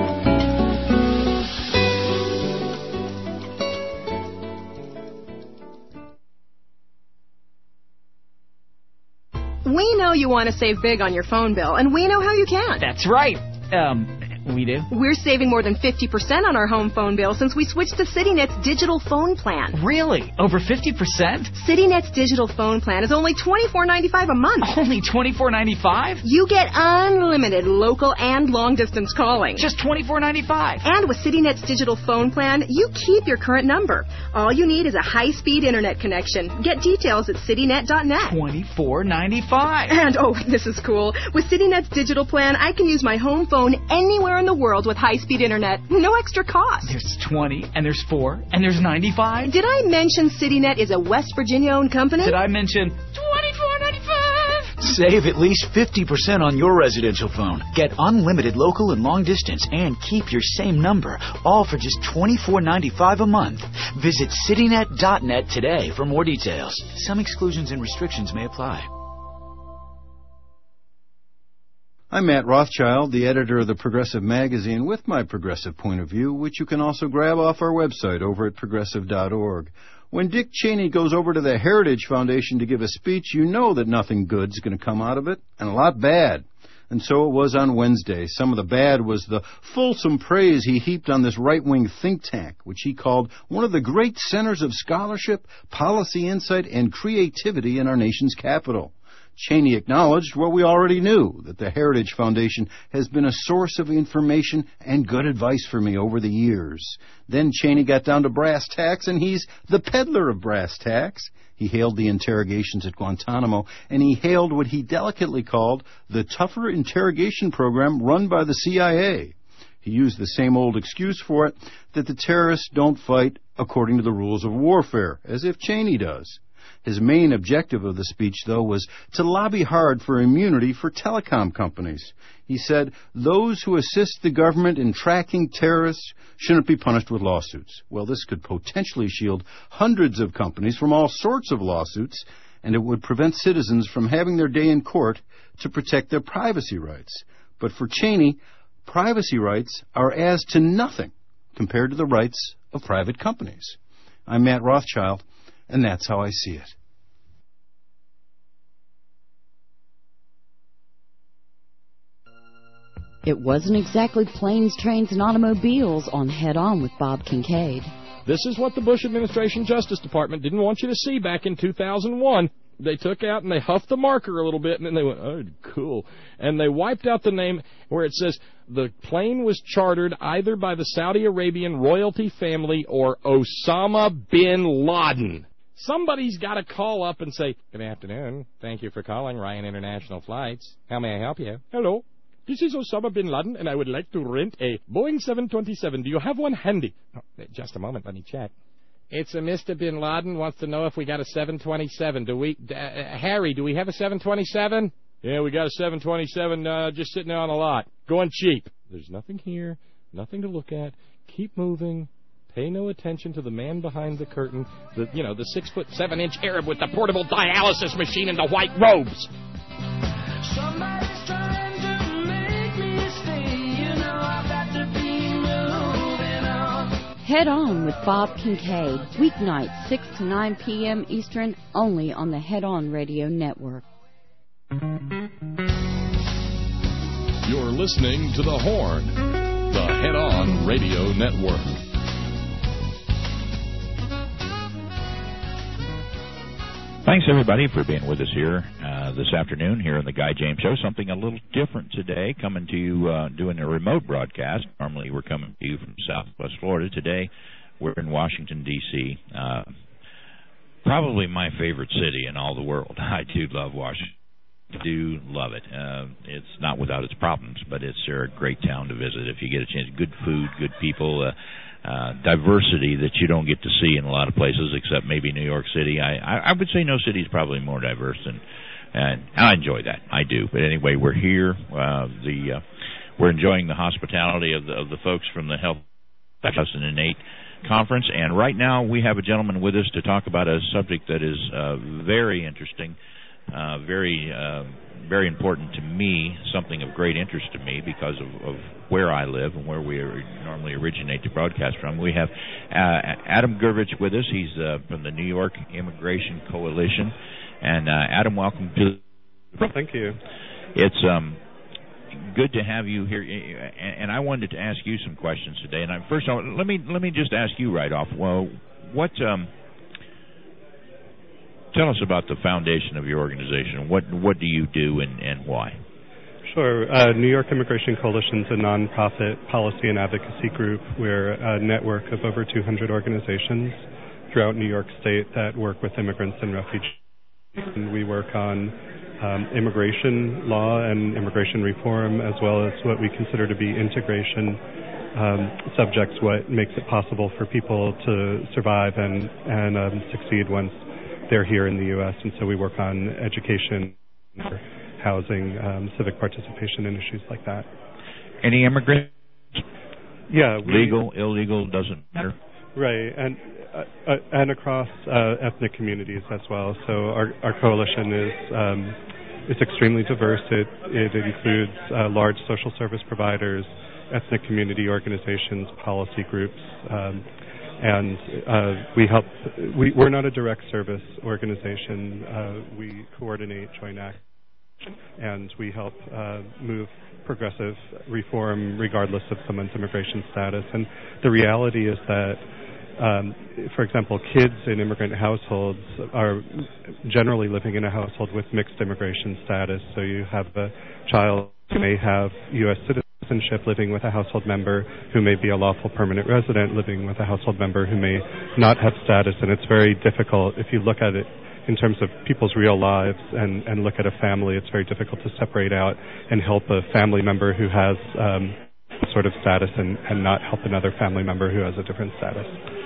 We know you want to save big on your phone bill, and we know how you can. That's right. Um, we do? We're saving more than fifty percent on our home phone bill since we switched to CityNet's digital phone plan. Really? Over fifty percent? CityNet's digital phone plan is only twenty-four ninety-five a month. Only twenty-four ninety-five? You get unlimited local and long-distance calling. Just twenty-four ninety-five? And with CityNet's digital phone plan, you keep your current number. All you need is a high-speed internet connection. Get details at citynet dot net. twenty-four ninety-five? And, oh, this is cool. With CityNet's digital plan, I can use my home phone anywhere in the world with high-speed internet. No extra cost. There's twenty, and there's four, and there's ninety-five. Did I mention CityNet is a West Virginia-owned company? Did I mention twenty-four ninety-five? Save at least fifty percent on your residential phone. Get unlimited local and long distance and keep your same number, all for just twenty-four ninety-five a month. Visit citynet dot net today for more details. Some exclusions and restrictions may apply. I'm Matt Rothschild, the editor of the Progressive Magazine, with my progressive point of view, which you can also grab off our website over at progressive dot org. When Dick Cheney goes over to the Heritage Foundation to give a speech, you know that nothing good's going to come out of it, and a lot bad. And so it was on Wednesday. Some of the bad was the fulsome praise he heaped on this right-wing think tank, which he called one of the great centers of scholarship, policy insight, and creativity in our nation's capital. Cheney acknowledged what we already knew, that the Heritage Foundation has been a source of information and good advice for me over the years. Then Cheney got down to brass tacks, and he's the peddler of brass tacks. He hailed the interrogations at Guantanamo, and he hailed what he delicately called the tougher interrogation program run by the C I A. He used the same old excuse for it, that the terrorists don't fight according to the rules of warfare, as if Cheney does. His main objective of the speech, though, was to lobby hard for immunity for telecom companies. He said, those who assist the government in tracking terrorists shouldn't be punished with lawsuits. Well, this could potentially shield hundreds of companies from all sorts of lawsuits, and it would prevent citizens from having their day in court to protect their privacy rights. But for Cheney, privacy rights are as to nothing compared to the rights of private companies. I'm Matt Rothschild, and that's how I see it. It wasn't exactly planes, trains, and automobiles on Head On with Bob Kincaid. This is what the Bush administration Justice Department didn't want you to see back in two thousand one. They took out and they huffed the marker a little bit, and then they went, oh, cool. And they wiped out the name where it says the plane was chartered either by the Saudi Arabian royalty family or Osama bin Laden. Somebody's got to call up and say, good afternoon. Thank you for calling Ryan International Flights. How may I help you? Hello. This is Osama bin Laden, and I would like to rent a Boeing seven twenty-seven. Do you have one handy? Oh, just a moment. Let me check. It's a Mister Bin Laden wants to know if we got a seven twenty-seven. Do we, uh, Harry, do we have a seven twenty-seven? Yeah, we got a seven twenty-seven uh, just sitting there on a lot. Going cheap. There's nothing here, nothing to look at. Keep moving. Pay no attention to the man behind the curtain, the, you know, the six foot seven inch Arab with the portable dialysis machine and the white robes. Somebody's trying to Head On with Bob Kincaid, weeknights six to nine p.m. Eastern, only on the Head On Radio Network. You're listening to The Horn, the Head On Radio Network. Thanks, everybody, for being with us here uh, this afternoon here on the Guy James Show. Something a little different today, coming to you uh, doing a remote broadcast. Normally, we're coming to you from Southwest Florida. Today, we're in Washington, D C Uh, probably my favorite city in all the world. I do love Washington. I do love it. Uh, it's not without its problems, but it's a great town to visit if you get a chance. Good food, good people. Uh, Uh, diversity that you don't get to see in a lot of places, except maybe New York City. I, I, I would say no city is probably more diverse, and and I enjoy that. I do. But anyway, we're here. Uh, the uh, we're enjoying the hospitality of the of the folks from the Health two thousand eight conference, and right now we have a gentleman with us to talk about a subject that is uh, very interesting, uh, very uh, very important to me, something of great interest to me because of, of where I live and where we are, normally originate to broadcast from. We have uh, Adam Gurvich with us. He's uh, from the New York Immigration Coalition. And uh, Adam, welcome to the... Thank you. It's um, good to have you here. And I wanted to ask you some questions today. And I, first of all, let me let me just ask you right off. Well, what... Um, Tell us about the foundation of your organization. What what do you do and, and why? Sure. Uh, New York Immigration Coalition is a nonprofit policy and advocacy group. We're a network of over two hundred organizations throughout New York State that work with immigrants and refugees. And we work on um, immigration law and immigration reform, as well as what we consider to be integration um, subjects, what makes it possible for people to survive and, and um, succeed once they're here in the U S And so we work on education, housing, um, civic participation, and issues like that. Any immigrants? Yeah. We, Legal, illegal, doesn't matter. Right, and uh, uh, and across uh, ethnic communities as well. So our our coalition is um, it's extremely diverse. It it includes uh, large social service providers, ethnic community organizations, policy groups. Um, And uh, we help. We, we're not a direct service organization. Uh, we coordinate joint action, and we help uh, move progressive reform regardless of someone's immigration status. And the reality is that, um, for example, kids in immigrant households are generally living in a household with mixed immigration status. So you have a child who may have U S citizenship, living with a household member who may be a lawful permanent resident, living with a household member who may not have status, and it's very difficult. If you look at it in terms of people's real lives and, and look at a family, it's very difficult to separate out and help a family member who has um, sort of status and, and not help another family member who has a different status.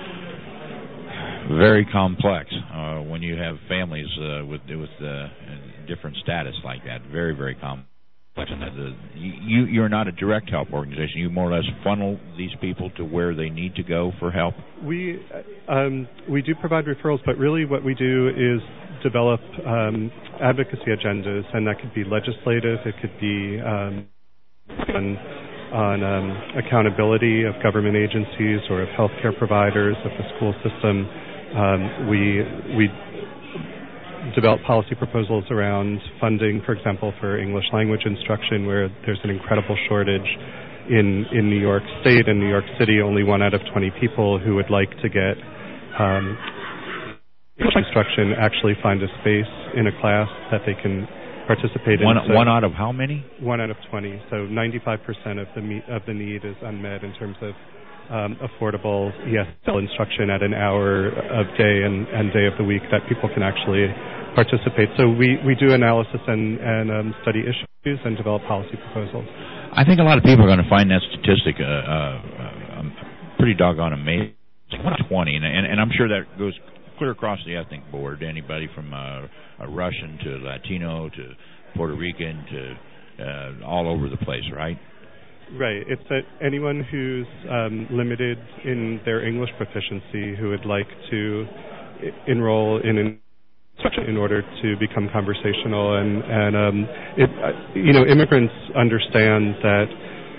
Very complex uh, when you have families uh, with, with uh, different status like that. Very, very complex. You, you're not a direct help organization. You more or less funnel these people to where they need to go for help? We um, we do provide referrals, but really what we do is develop um, advocacy agendas, and that could be legislative. It could be um, on, on um, accountability of government agencies or of healthcare providers, of the school system. Um, we we develop policy proposals around funding, for example, for English language instruction, where there's an incredible shortage in, in New York State and New York City. Only one out of twenty people who would like to get um, instruction actually find a space in a class that they can participate one, in. So one out of how many? One out of twenty. So ninety-five percent of the me- of the need is unmet in terms of Um, affordable E S L instruction at an hour of day and, and day of the week that people can actually participate. So we, we do analysis and, and um, study issues and develop policy proposals. I think a lot of people are going to find that statistic uh, uh, um, pretty doggone amazing. one twenty, and, and, and I'm sure that goes clear across the ethnic board. Anybody from uh, a Russian to Latino to Puerto Rican to uh, all over the place, right? Right. It's that anyone who's um, limited in their English proficiency who would like to I- enroll in an instruction in order to become conversational, and and um, it, uh, you know, immigrants understand that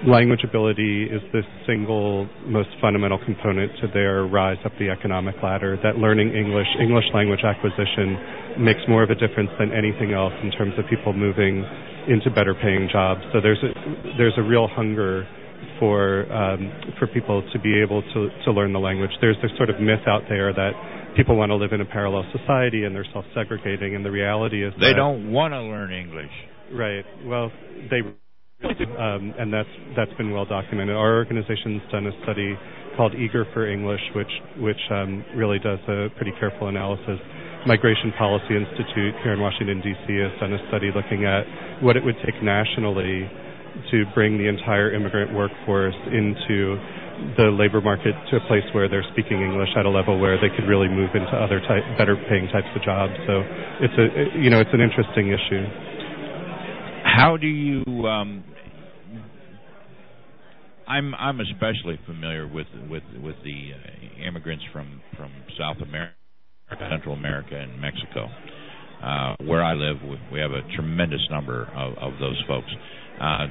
language ability is the single most fundamental component to their rise up the economic ladder, that learning English, English language acquisition makes more of a difference than anything else in terms of people moving into better paying jobs. So there's a, there's a real hunger for um, for people to be able to, to learn the language. There's this sort of myth out there that people want to live in a parallel society and they're self-segregating, and the reality is they that, don't want to learn English. Right. Well, they um, and that's that's been well documented. Our organization's done a study called Eager for English, which which um, really does a pretty careful analysis. Migration Policy Institute here in Washington, D C has done a study looking at what it would take nationally to bring the entire immigrant workforce into the labor market to a place where they're speaking English at a level where they could really move into other type, better paying types of jobs. So it's a, you know, it's an interesting issue. How do you? Um, I'm I'm especially familiar with with with the uh, immigrants from from South America, Central America, and Mexico. Uh, where I live, we, we have a tremendous number of, of those folks. Uh,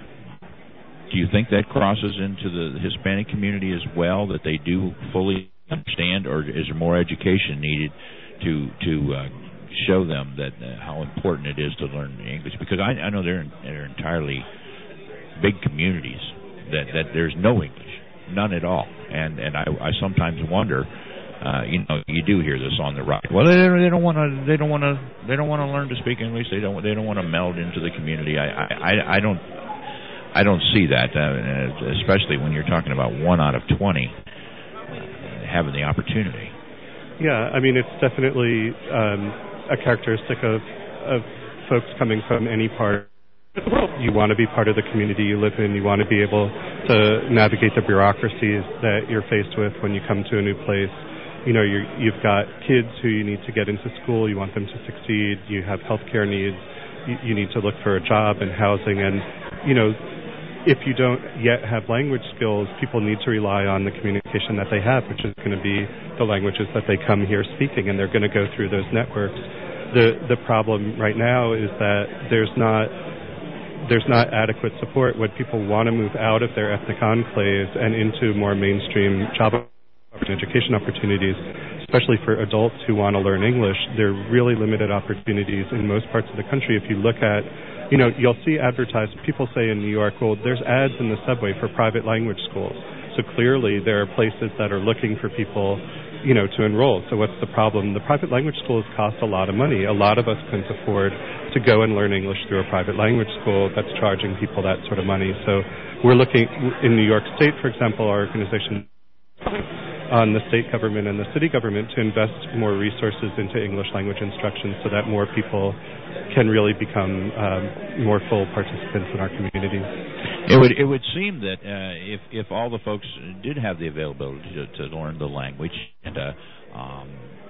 do you think that crosses into the Hispanic community as well, that they do fully understand, or is there more education needed to to uh, show them that uh, how important it is to learn English? Because I, I know they're, in, they're entirely big communities that, that there's no English, none at all, and and I, I sometimes wonder. Uh, you know, you do hear this on the right. Well, they, they don't want to. They don't want to. They don't want to learn to speak English. They don't. They don't want to meld into the community. I. I, I don't. I don't see that, uh, especially when you're talking about one out of twenty uh, having the opportunity. Yeah, I mean, it's definitely um, a characteristic of of folks coming from any part of the world. You want to be part of the community you live in. You want to be able to navigate the bureaucracies that you're faced with when you come to a new place. You know, you're, you've got kids who you need to get into school. You want them to succeed. You have healthcare needs. You, you need to look for a job and housing. And, you know, if you don't yet have language skills, people need to rely on the communication that they have, which is going to be the languages that they come here speaking, and they're going to go through those networks. The the problem right now is that there's not there's not adequate support when people want to move out of their ethnic enclaves and into more mainstream job education opportunities, especially for adults who want to learn English. There are really limited opportunities in most parts of the country. If you look at, you know, you'll see advertised, people say in New York, well, there's ads in the subway for private language schools. So clearly there are places that are looking for people, you know, to enroll. So what's the problem? The private language schools cost a lot of money. A lot of us couldn't afford to go and learn English through a private language school that's charging people that sort of money. So we're looking, in New York State, for example, our organization on the state government and the city government to invest more resources into English language instruction so that more people can really become um, more full participants in our community. It would it would seem that uh, if if all the folks did have the availability to, to learn the language, and uh, um,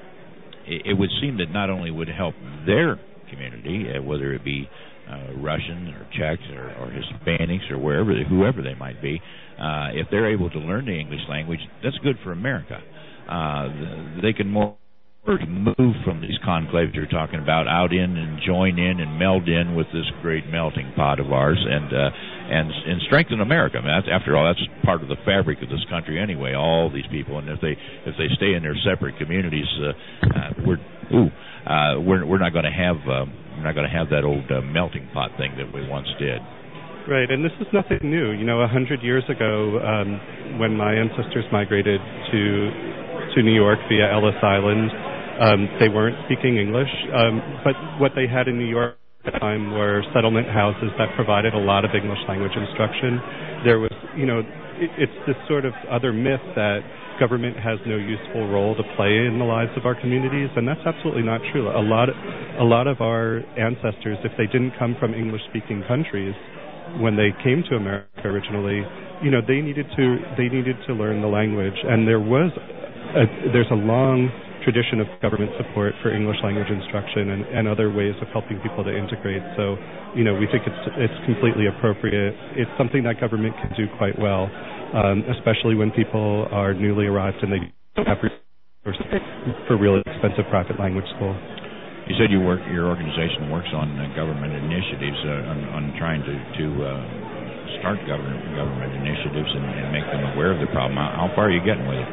it, it would seem that not only would it help their community, uh, whether it be uh, Russians or Czechs or, or Hispanics or wherever they, whoever they might be, uh, if they're able to learn the English language, that's good for America. Uh, they can more move from these conclaves you're talking about out in and join in and meld in with this great melting pot of ours, and uh, and and strengthen America. I mean, that's, after all, that's part of the fabric of this country anyway. All these people, and if they if they stay in their separate communities, uh, uh, we're ooh, uh, we're we're not going to have uh, we're not going to have that old uh, melting pot thing that we once did. Right, and this is nothing new. You know, a hundred years ago, um, when my ancestors migrated to to New York via Ellis Island, um, they weren't speaking English, um, but what they had in New York at the time were settlement houses that provided a lot of English language instruction. There was, you know, it, it's this sort of other myth that government has no useful role to play in the lives of our communities, and that's absolutely not true. A lot, a lot of our ancestors, if they didn't come from English-speaking countries, when they came to America originally, you know, they needed to they needed to learn the language, and there was a, there's a long tradition of government support for English language instruction and, and other ways of helping people to integrate. So, you know, we think it's it's completely appropriate. It's something that government can do quite well, um, especially when people are newly arrived and they don't have resources for really expensive private language school. You said you work, your organization works on uh, government initiatives uh, on, on trying to, to uh, start government government initiatives and, and make them aware of the problem. How, how far are you getting with it?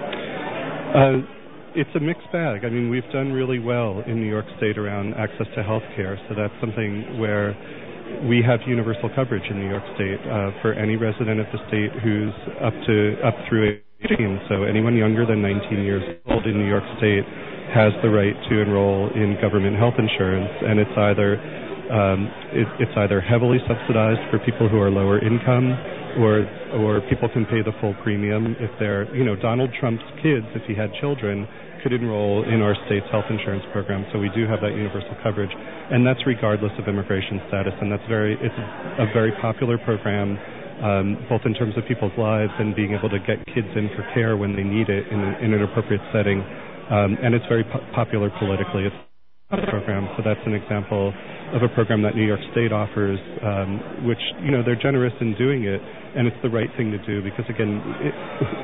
Uh, it's a mixed bag. I mean, we've done really well in New York State around access to health care, so that's something where we have universal coverage in New York State uh, for any resident of the state who's up to up through eighteen. So anyone younger than nineteen years old in New York State has the right to enroll in government health insurance, and it's either um, it, it's either heavily subsidized for people who are lower income, or or people can pay the full premium if they're, you know, Donald Trump's kids, if he had children, could enroll in our state's health insurance program. So we do have that universal coverage, and that's regardless of immigration status. And that's very, it's a very popular program, um, both in terms of people's lives and being able to get kids in for care when they need it in, a, in an appropriate setting. Um, and it's very po- popular politically. It's a program, so that's an example of a program that New York State offers, um, which, you know, they're generous in doing it, and it's the right thing to do because, again, it,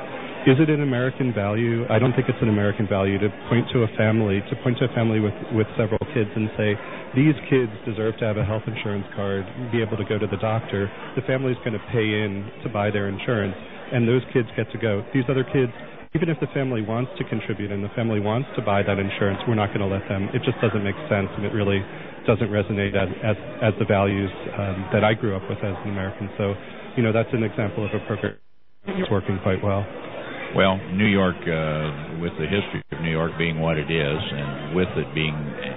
is it an American value? I don't think it's an American value to point to a family, to point to a family with, with several kids and say, these kids deserve to have a health insurance card, be able to go to the doctor. The family's going to pay in to buy their insurance, and those kids get to go. These other kids, even if the family wants to contribute and the family wants to buy that insurance, we're not going to let them. It just doesn't make sense, and it really doesn't resonate as as, as the values um, that I grew up with as an American. So, you know, that's an example of a program that's working quite well. Well, New York, uh, with the history of New York being what it is, and with it being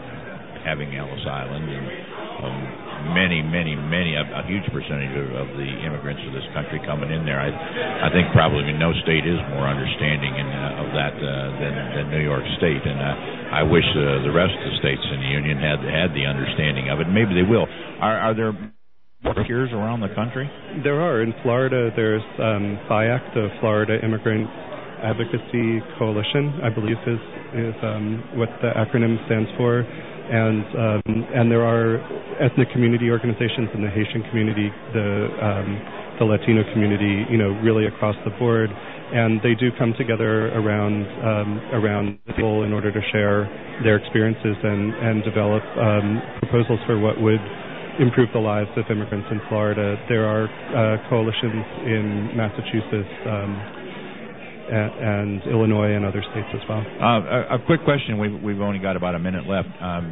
having Ellis Island and um, many, many, many, a, a huge percentage of, of the immigrants of this country coming in there, I, I think probably no state is more understanding in, uh, of that uh, than, than New York State, and uh, I wish uh, the rest of the states in the union had had the understanding of it. Maybe they will. Are, are there cures around the country? There are. In Florida, there's um, F I A C, the Florida Immigrant Advocacy Coalition, I believe is is um, what the acronym stands for, and um, and there are ethnic community organizations in the Haitian community, the um, the Latino community, you know, really across the board, and they do come together around um, around people in order to share their experiences and and develop um, proposals for what would improve the lives of immigrants in Florida. There are uh, coalitions in Massachusetts um, and, and Illinois and other states as well. Uh, a, a quick question. We've, we've only got about a minute left.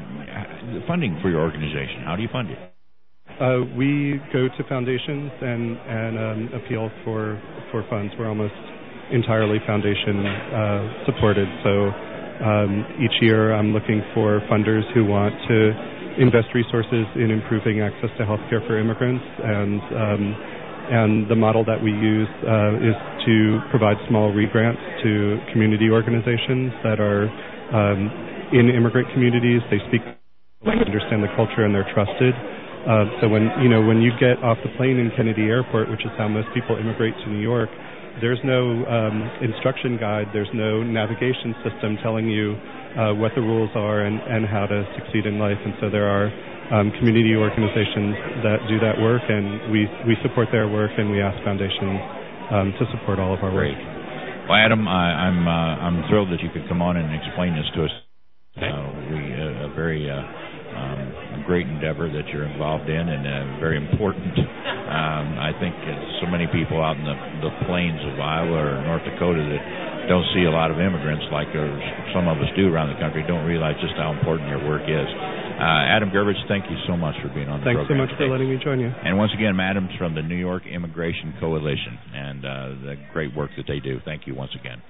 Um, funding for your organization, how do you fund it? Uh, we go to foundations and, and um, appeal for, for funds. We're almost entirely foundation uh, supported. So um, each year I'm looking for funders who want to invest resources in improving access to health care for immigrants, and um, and the model that we use uh, is to provide small re-grants to community organizations that are um, in immigrant communities. They speak, understand the culture, and they're trusted. Uh, so when you know when you get off the plane in Kennedy Airport, which is how most people immigrate to New York, there's no um, instruction guide, there's no navigation system telling you Uh, what the rules are and, and how to succeed in life. And so there are um, community organizations that do that work, and we, we support their work, and we ask foundations um, to support all of our work. Well, Adam, I, I'm uh, I'm thrilled that you could come on and explain this to us. Uh, we uh, a very uh, um, great endeavor that you're involved in, and uh, very important. Um, I think uh, so many people out in the, the plains of Iowa or North Dakota that don't see a lot of immigrants like uh, some of us do around the country, don't realize just how important your work is. Uh, Adam Gerbich, thank you so much for being on the Thanks program. Thanks so much today. for letting me join you. And once again, Adam's from the New York Immigration Coalition, and uh, the great work that they do. Thank you once again.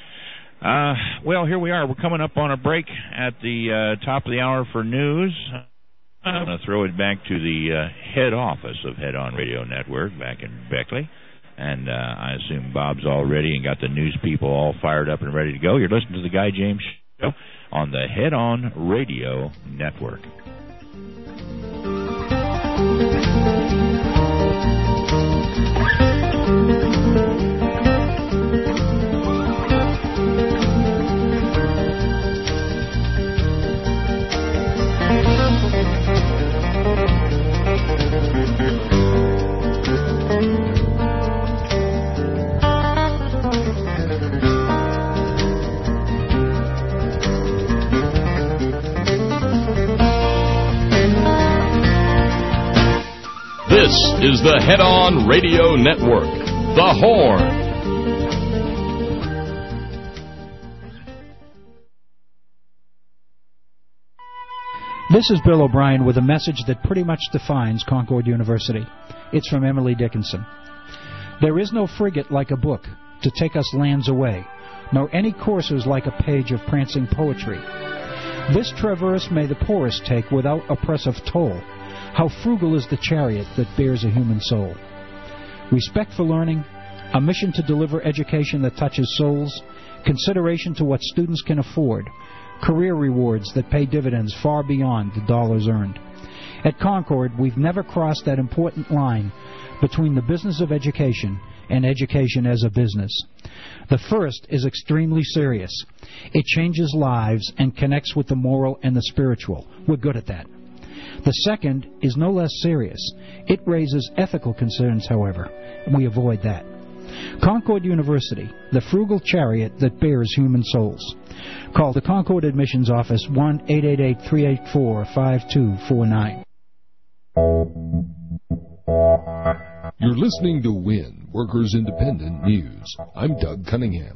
Uh, well, here we are. We're coming up on a break at the uh, top of the hour for news. I'm going to throw it back to the uh, head office of Head On Radio Network back in Beckley. And uh, I assume Bob's all ready and got the news people all fired up and ready to go. You're listening to the Guy James Show on the Head On Radio Network. This is the Head On Radio Network, The Horn. This is Bill O'Brien with a message that pretty much defines Concord University. It's from Emily Dickinson. There is no frigate like a book to take us lands away, nor any coursers like a page of prancing poetry. This traverse may the poorest take without oppressive toll. How frugal is the chariot that bears a human soul. Respect for learning, a mission to deliver education that touches souls, consideration to what students can afford, career rewards that pay dividends far beyond the dollars earned. At Concord, we've never crossed that important line between the business of education and education as a business. The first is extremely serious. It changes lives and connects with the moral and the spiritual. We're good at that. The second is no less serious. It raises ethical concerns, however. We avoid that. Concord University, the frugal chariot that bears human souls. Call the Concord Admissions Office one eight eight eight, three eight four, five two four nine. You're listening to WIN, Workers Independent News. I'm Doug Cunningham.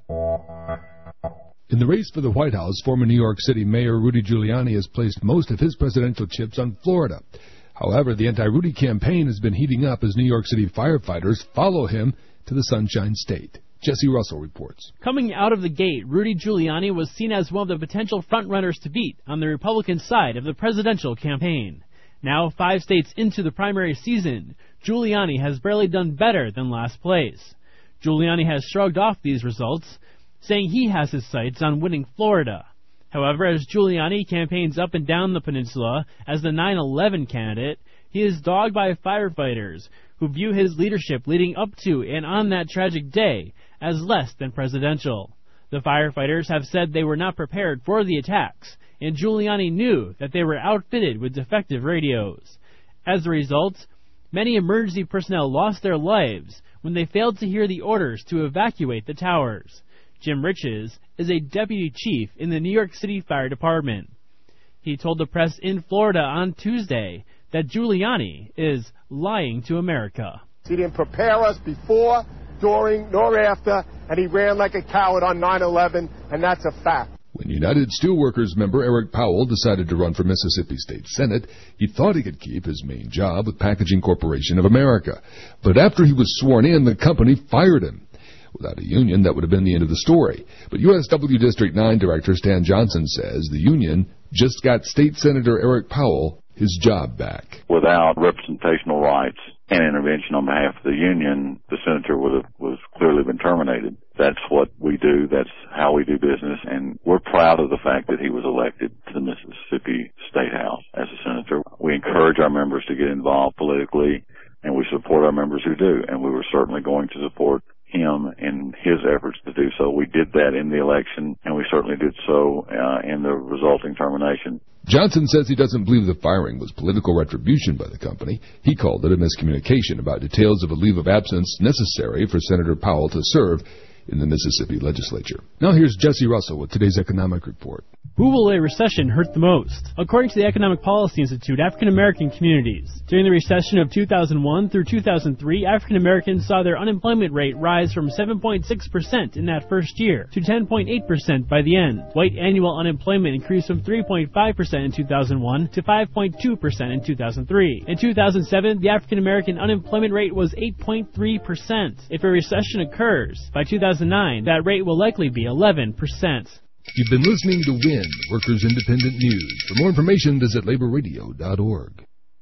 In the race for the White House, former New York City Mayor Rudy Giuliani has placed most of his presidential chips on Florida. However, the anti-Rudy campaign has been heating up as New York City firefighters follow him to the Sunshine State. Jesse Russell reports. Coming out of the gate, Rudy Giuliani was seen as one of the potential frontrunners to beat on the Republican side of the presidential campaign. Now, five states into the primary season, Giuliani has barely done better than last place. Giuliani has shrugged off these results, saying he has his sights on winning Florida. However, as Giuliani campaigns up and down the peninsula as the nine eleven candidate, he is dogged by firefighters who view his leadership leading up to and on that tragic day as less than presidential. The firefighters have said they were not prepared for the attacks, and Giuliani knew that they were outfitted with defective radios. As a result, many emergency personnel lost their lives when they failed to hear the orders to evacuate the towers. Jim Riches is a deputy chief in the New York City Fire Department. He told the press in Florida on Tuesday that Giuliani is lying to America. He didn't prepare us before, during, nor after, and he ran like a coward on nine eleven, and that's a fact. When United Steelworkers member Eric Powell decided to run for Mississippi State Senate, he thought he could keep his main job with Packaging Corporation of America. But after he was sworn in, the company fired him. Without a union, that would have been the end of the story. But U S W District nine Director Stan Johnson says the union just got State Senator Eric Powell his job back. Without representational rights and intervention on behalf of the union, the senator would have was clearly been terminated. That's what we do. That's how we do business, and we're proud of the fact that he was elected to the Mississippi State House as a senator. We encourage our members to get involved politically, and we support our members who do, and we were certainly going to support him in his efforts to do so. We did that in the election, and we certainly did so uh, in the resulting termination. Johnson says he doesn't believe the firing was political retribution by the company. He called it a miscommunication about details of a leave of absence necessary for Senator Powell to serve in the Mississippi legislature. Now here's Jesse Russell with today's economic report. Who will a recession hurt the most? According to the Economic Policy Institute, African American communities. During the recession of two thousand one through two thousand three, African Americans saw their unemployment rate rise from seven point six percent in that first year to ten point eight percent by the end. White annual unemployment increased from three point five percent in two thousand one to five point two percent in two thousand three. In two thousand seven, the African American unemployment rate was eight point three percent. If a recession occurs by two thousand nine, that rate will likely be eleven percent. You've been listening to WIN, Workers Independent News. For more information, visit labor radio dot org.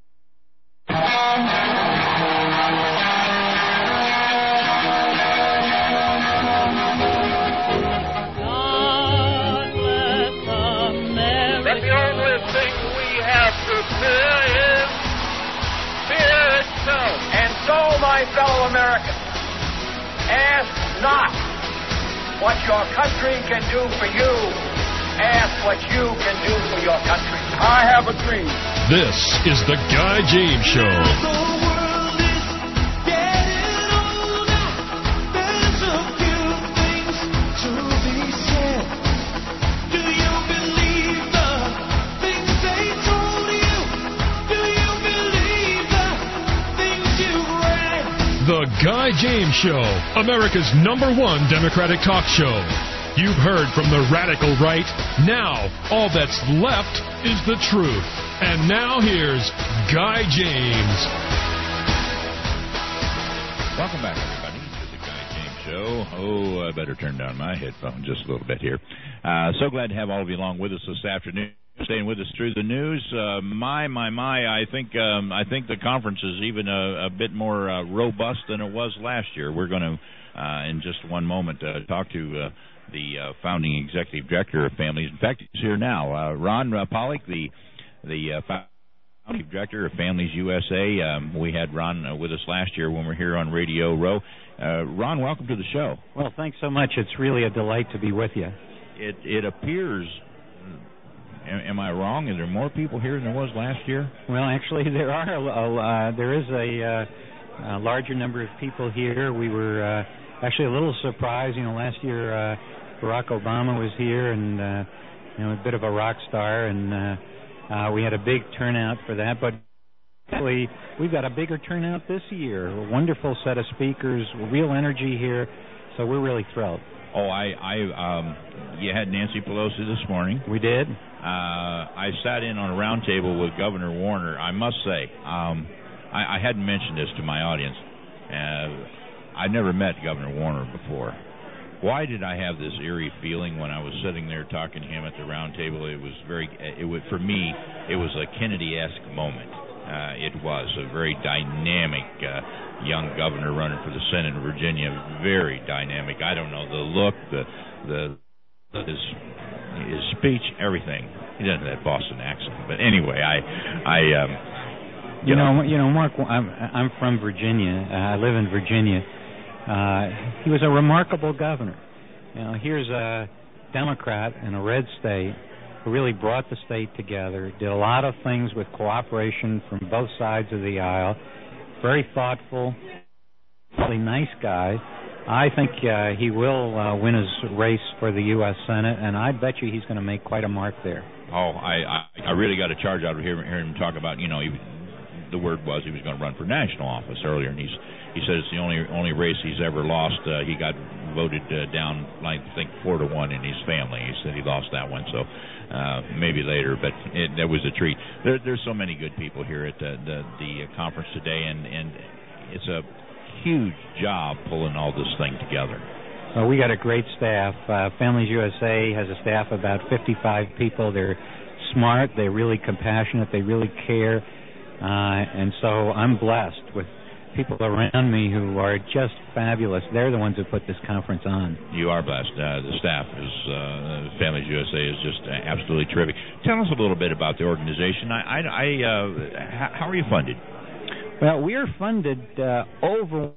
But the only thing we have to fear is fear itself. And so, my fellow Americans, ask not what your country can do for you. Ask what you can do for your country. I have a dream. This is the Guy James Show. Do you believe the things you The Guy James Show, America's number one Democratic talk show. You've heard from the radical right. Now, all that's left is the truth. And now here's Guy James. Welcome back, everybody, to the Guy James Show. Oh, I better turn down my headphones just a little bit here. Uh, so glad to have all of you along with us this afternoon. Staying with us through the news. Uh, my, my, my, I think um, I think the conference is even a, a bit more uh, robust than it was last year. We're going to, uh, in just one moment, uh, talk to uh, the uh, founding executive director of Families. In fact, he's here now. Uh, Ron uh, Pollock, the, the uh, founding director of Families U S A. Um, we had Ron uh, with us last year when we were here on Radio Row. Uh, Ron, welcome to the show. Well, thanks so much. It's really a delight to be with you. It, it appears... Am I wrong? Is there more people here than there was last year? Well, actually, there are. A, uh, there is a, uh, a larger number of people here. We were uh, actually a little surprised. You know, last year uh, Barack Obama was here, and uh, you know, a bit of a rock star, and uh, uh, we had a big turnout for that. But actually, we've got a bigger turnout this year. A wonderful set of speakers, real energy here. So we're really thrilled. Oh, I, I, um, you had Nancy Pelosi this morning. We did. Uh, I sat in on a round table with Governor Warner. I must say, um, I, I hadn't mentioned this to my audience. Uh, I never met Governor Warner before. Why did I have this eerie feeling when I was sitting there talking to him at the round table? It was very, it was, for me, it was a Kennedy-esque moment. Uh, it was a very dynamic uh, young governor running for the Senate in Virginia. Very dynamic. I don't know, the look, the the his his speech, everything. He doesn't have that Boston accent, but anyway, I I um, you, you know, know you know Mark, I'm I'm from Virginia. Uh, I live in Virginia. Uh, he was a remarkable governor. You know, here's a Democrat in a red state who really brought the state together, did a lot of things with cooperation from both sides of the aisle, very thoughtful, really nice guy. I think uh, he will uh, win his race for the U S Senate, and I bet you he's going to make quite a mark there. Oh, I, I, I really got a charge out of hearing, hearing him talk about, you know, he, the word was he was going to run for national office earlier, and he's he said it's the only only race he's ever lost. Uh, he got voted uh, down, I think, four to one in his family. He said he lost that one, so uh, maybe later, but it, that was a treat. There, there's so many good people here at the the, the conference today, and, and it's a huge job pulling all this thing together. Well, we got a great staff. Uh, Families U S A has a staff of about fifty-five people. They're smart, they're really compassionate, they really care, uh, and so I'm blessed with people around me who are just fabulous. They're the ones who put this conference on. You are blessed. Uh, the staff is, uh, Families U S A is just uh, absolutely terrific. Tell us a little bit about the organization. I, I, I uh, how are you funded? Well, we are funded uh, over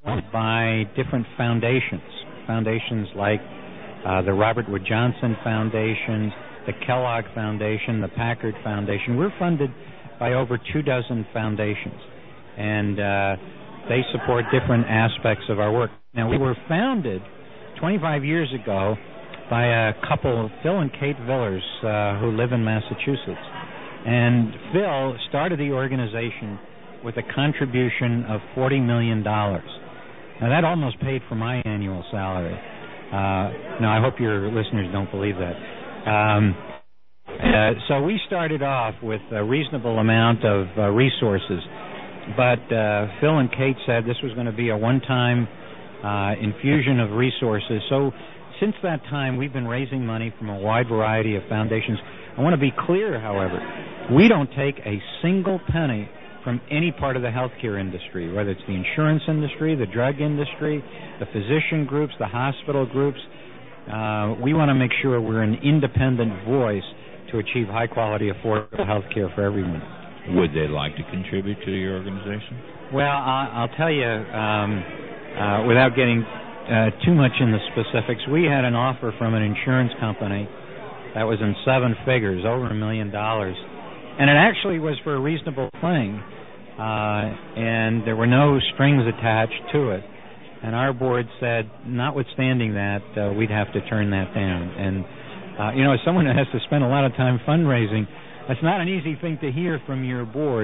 by different foundations. Foundations like uh, the Robert Wood Johnson Foundation, the Kellogg Foundation, the Packard Foundation. We're funded by over two dozen foundations, and uh, they support different aspects of our work. Now, we were founded twenty-five years ago by a couple, Phil and Kate Villers, uh, who live in Massachusetts. And Phil started the organization with a contribution of forty million dollars. Now, that almost paid for my annual salary. Uh, now, I hope your listeners don't believe that. Um, uh, so we started off with a reasonable amount of uh, resources, but uh, Phil and Kate said this was going to be a one-time uh, infusion of resources. So since that time, we've been raising money from a wide variety of foundations. I want to be clear, however, we don't take a single penny from any part of the healthcare industry, whether it's the insurance industry, the drug industry, the physician groups, the hospital groups. Uh, we want to make sure we're an independent voice to achieve high-quality, affordable healthcare for everyone. Would they like to contribute to your organization? Well, I'll, I'll tell you, um, uh, without getting uh, too much in the specifics, we had an offer from an insurance company that was in seven figures, over a million dollars. And it actually was for a reasonable thing, uh, and there were no strings attached to it. And our board said, notwithstanding that, uh, we'd have to turn that down. And, uh, you know, as someone who has to spend a lot of time fundraising, that's not an easy thing to hear from your board.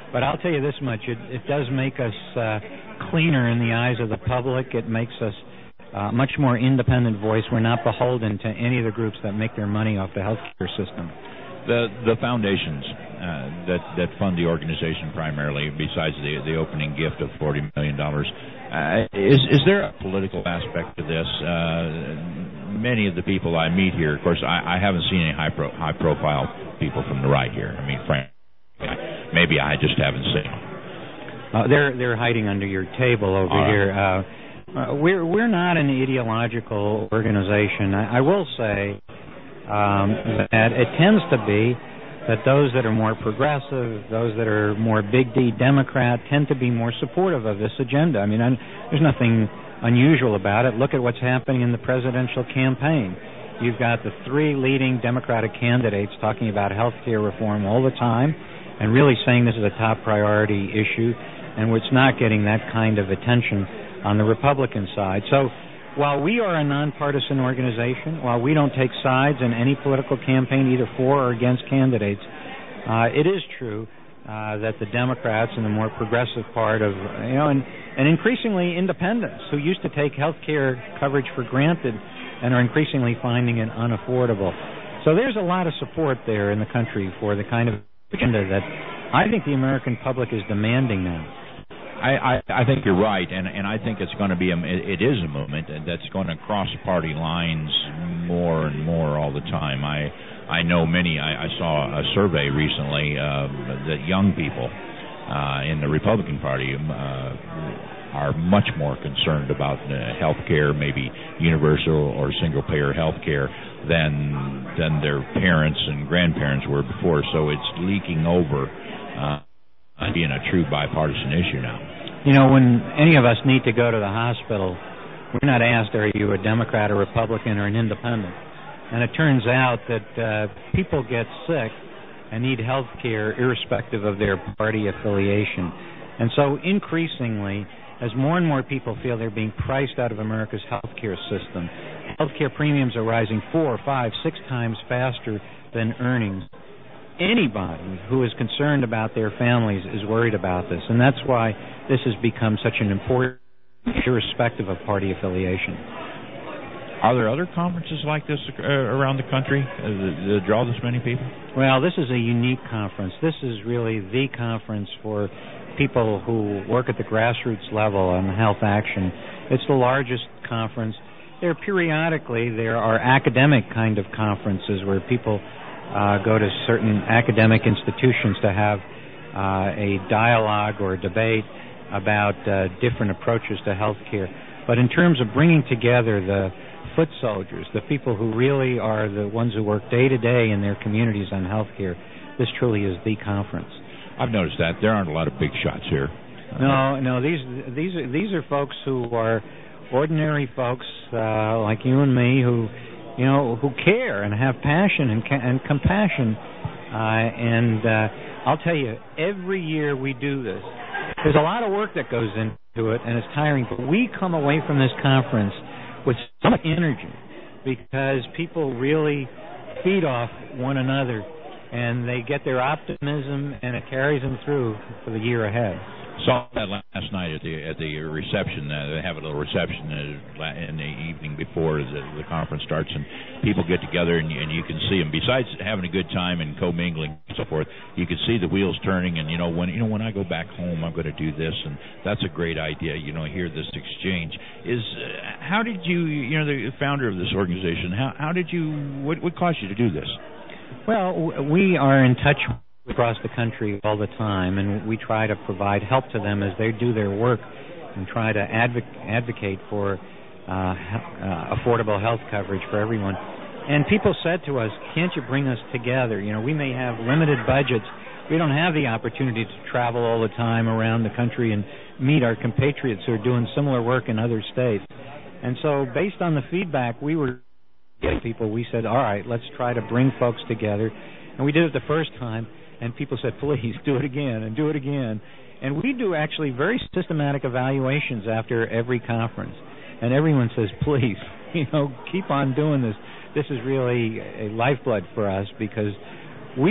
But I'll tell you this much, it, it does make us uh, cleaner in the eyes of the public. It makes us uh, much more independent voice. We're not beholden to any of the groups that make their money off the health care system. The the foundations uh, that that fund the organization primarily, besides the the opening gift of forty million dollars, uh, is is there a political aspect to this? Uh, many of the people I meet here, of course, I, I haven't seen any high pro, high profile people from the right here. I mean, frankly, maybe I just haven't seen them. Uh, they're they're hiding under your table over All right. here. Uh, uh, we're we're not an ideological organization. I, I will say. Um, that it tends to be that those that are more progressive, those that are more big D Democrat, tend to be more supportive of this agenda. I mean, I'm, there's nothing unusual about it. Look at what's happening in the presidential campaign. You've got the three leading Democratic candidates talking about health care reform all the time and really saying this is a top priority issue, and it's not getting that kind of attention on the Republican side. So while we are a nonpartisan organization, while we don't take sides in any political campaign either for or against candidates, uh, it is true uh, that the Democrats and the more progressive part of, you know, and, and increasingly independents who used to take health care coverage for granted and are increasingly finding it unaffordable. So there's a lot of support there in the country for the kind of agenda that I think the American public is demanding now. I, I, I think you're right, and, and I think it's going to be a, it is a movement that's going to cross party lines more and more all the time. I I know many. I, I saw a survey recently uh, that young people uh, in the Republican Party uh, are much more concerned about uh, health care, maybe universal or single payer health care, than than their parents and grandparents were before. So it's leaking over. Uh, being a true bipartisan issue now. You know, when any of us need to go to the hospital, we're not asked, are you a Democrat, a Republican, or an independent? And it turns out that uh, people get sick and need health care irrespective of their party affiliation. And so increasingly, as more and more people feel they're being priced out of America's health care system, health care premiums are rising four, five, six times faster than earnings. Anybody who is concerned about their families is worried about this, and that's why this has become such an important, irrespective of party affiliation. Are there other conferences like this uh, around the country uh, that, that draw this many people? Well, this is a unique conference. This is really the conference for people who work at the grassroots level on health action. It's the largest conference. There periodically there are academic kind of conferences where people Uh, go to certain academic institutions to have uh, a dialogue or a debate about uh, different approaches to health care. But in terms of bringing together the foot soldiers, the people who really are the ones who work day to day in their communities on health care, this truly is the conference. I've noticed that. There aren't a lot of big shots here. No, no, these these are, these are folks who are ordinary folks uh, like you and me who you know, who care and have passion and, ca- and compassion. Uh, and uh, I'll tell you, every year we do this. There's a lot of work that goes into it, and it's tiring. But we come away from this conference with so much energy because people really feed off one another, and they get their optimism, and it carries them through for the year ahead. Saw that last night at the at the reception. Uh, they have a little reception uh, in the evening before the, the conference starts, and people get together, and, and you can see them. Besides having a good time and commingling and so forth, you can see the wheels turning. And you know, when you know when I go back home, I'm going to do this, and that's a great idea. You know, hear this exchange. Is uh, how did you, you know, the founder of this organization? How how did you? What what caused you to do this? Well, we are in touch across the country all the time, and we try to provide help to them as they do their work and try to advoc- advocate for uh, uh, affordable health coverage for everyone. And people said to us, can't you bring us together? You know, we may have limited budgets. We don't have the opportunity to travel all the time around the country and meet our compatriots who are doing similar work in other states. And so based on the feedback we were getting people, we said, all right, let's try to bring folks together. And we did it the first time. And people said, please, do it again and do it again. And we do actually very systematic evaluations after every conference. And everyone says, please, you know, keep on doing this. This is really a lifeblood for us because we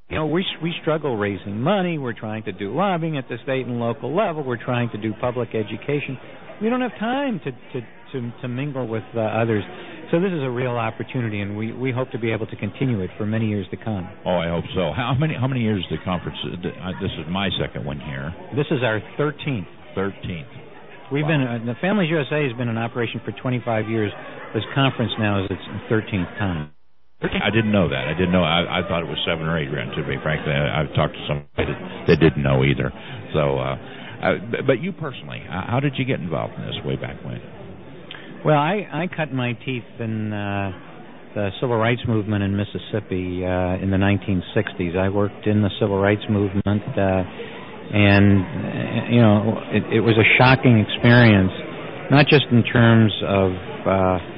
You know, we we struggle raising money. We're trying to do lobbying at the state and local level. We're trying to do public education. We don't have time to to to, to mingle with uh, others. So this is a real opportunity, and we, we hope to be able to continue it for many years to come. Oh, I hope so. How many how many years the conference? Uh, this is my second one here. This is our thirteenth. Thirteenth. We've wow. been uh, the Families U S A has been in operation for twenty-five years. This conference now is its thirteenth time. I didn't know that. I didn't know. I, I thought it was seven or eight. To be frankly, I, I've talked to somebody that, that didn't know either. So, uh, uh, but you personally, how did you get involved in this way back when? Well, I, I cut my teeth in uh, the civil rights movement in Mississippi uh, in the nineteen sixties. I worked in the civil rights movement, uh, and uh, you know, it, it was a shocking experience, not just in terms of uh,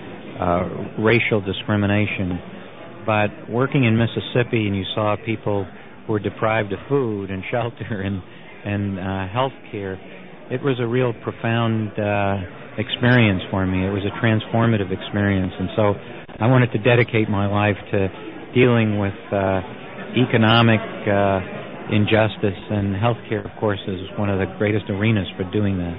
uh, racial discrimination, but working in Mississippi, and you saw people who were deprived of food and shelter and and uh, health care. It was a real profound uh, experience for me. It was a transformative experience, and so I wanted to dedicate my life to dealing with uh, economic uh, injustice, and healthcare, of course, is one of the greatest arenas for doing that.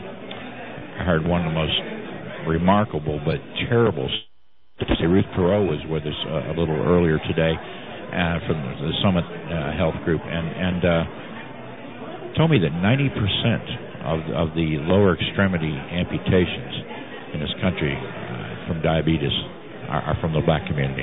I heard one of the most remarkable but terrible. Ruth Perot was with us uh, a little earlier today uh, from the Summit uh, Health Group, and and uh, told me that ninety percent of of the lower extremity amputations in this country uh, from diabetes are, are from the black community.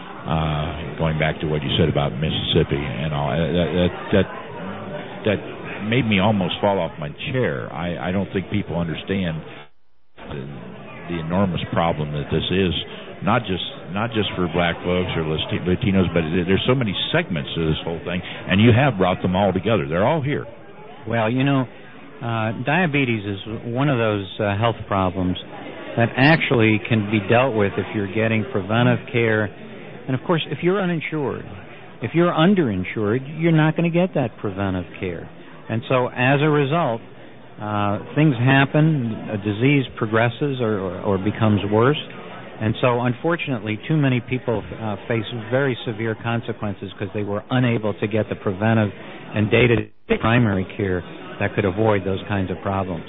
Uh, going back to what you said about Mississippi and all, that that that, that made me almost fall off my chair. I, I don't think people understand the, the enormous problem that this is, not just not just for black folks or Latinos, but there's so many segments to this whole thing, and you have brought them all together. They're all here. Well, you know, Uh, diabetes is one of those uh, health problems that actually can be dealt with if you're getting preventive care. And, of course, if you're uninsured, if you're underinsured, you're not going to get that preventive care. And so, as a result, uh, things happen, a disease progresses or, or, or becomes worse. And so, unfortunately, too many people uh, face very severe consequences because they were unable to get the preventive and day-to-day primary care that could avoid those kinds of problems.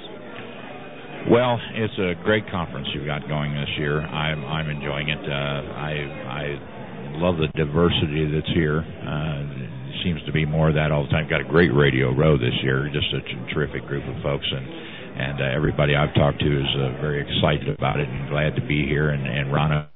Well, it's a great conference you've got going this year. I'm I'm enjoying it. Uh, I I love the diversity that's here. Uh, it seems to be more of that all the time. Got a great Radio Row this year. Just a terrific group of folks, and and uh, everybody I've talked to is uh, very excited about it and glad to be here. And and Ronna,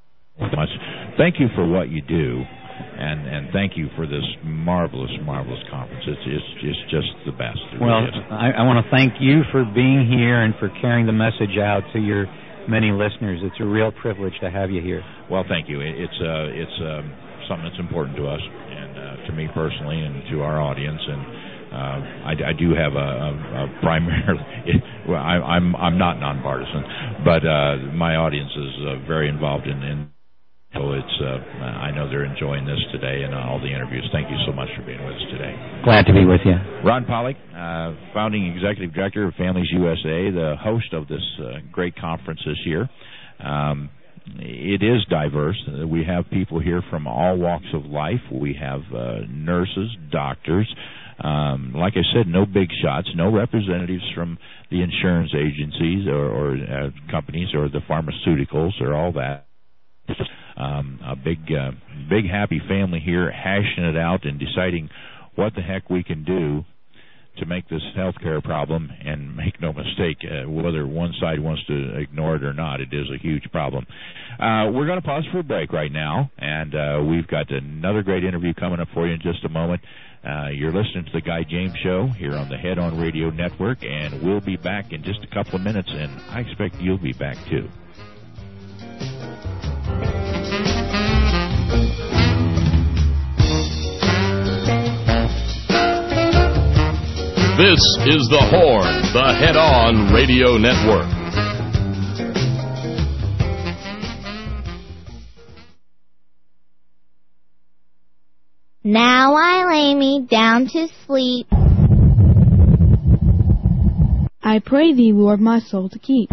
thank you for what you do. And and thank you for this marvelous, marvelous conference. It's it's, it's just the best. It well, really I, I want to thank you for being here and for carrying the message out to your many listeners. It's a real privilege to have you here. Well, thank you. It, it's uh, it's um, something that's important to us and uh, to me personally and to our audience. And uh, I, I do have a, a, a primarily. It, well, I, I'm I'm not nonpartisan, but uh, my audience is uh, very involved in. in So it's, uh, I know they're enjoying this today and all the interviews. Thank you so much for being with us today. Glad to be with you. Ron Pollock, uh, founding executive director of Families U S A, the host of this uh, great conference this year. Um, it is diverse. We have people here from all walks of life. We have uh, nurses, doctors. Um, like I said, no big shots, no representatives from the insurance agencies or, or uh, companies or the pharmaceuticals or all that. Um, a big, uh, big happy family here, hashing it out and deciding what the heck we can do to make this healthcare problem. And make no mistake, uh, whether one side wants to ignore it or not, it is a huge problem. Uh, we're going to pause for a break right now, and uh, we've got another great interview coming up for you in just a moment. Uh, you're listening to the Guy James Show here on the Head On Radio Network, and we'll be back in just a couple of minutes, and I expect you'll be back too. This is The Horn, the Head On Radio Network. Now I lay me down to sleep. I pray thee, Lord, my soul to keep.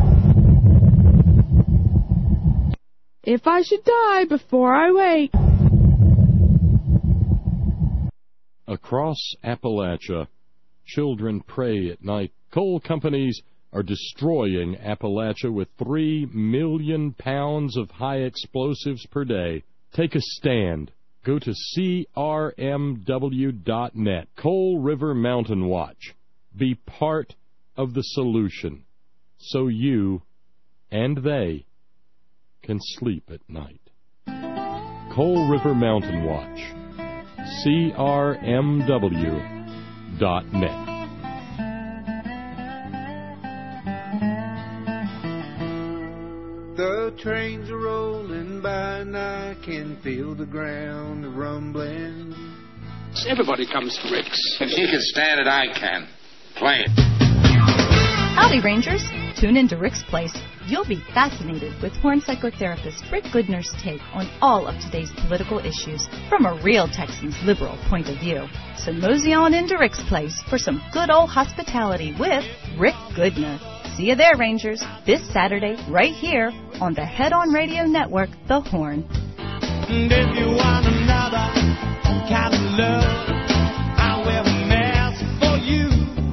If I should die before I wake, Across Appalachia, children pray at night. Coal companies are destroying Appalachia with three million pounds of high explosives per day. Take a stand. Go to C R M W dot net. Coal River Mountain Watch. Be part of the solution so you and they can sleep at night. Coal River Mountain Watch. C R M W dot net. The trains are rolling by and I can feel the ground rumbling. Everybody comes to Rick's. If he can stand it, I can. Play it. Howdy, Rangers. Tune in to Rick's Place. You'll be fascinated with Horn psychotherapist Rick Goodner's take on all of today's political issues from a real Texan's liberal point of view. So mosey on into Rick's Place for some good old hospitality with Rick Goodner. See you there, Rangers, this Saturday right here on the Head On Radio Network, The Horn. And if you want another kind of love, I will mess for you.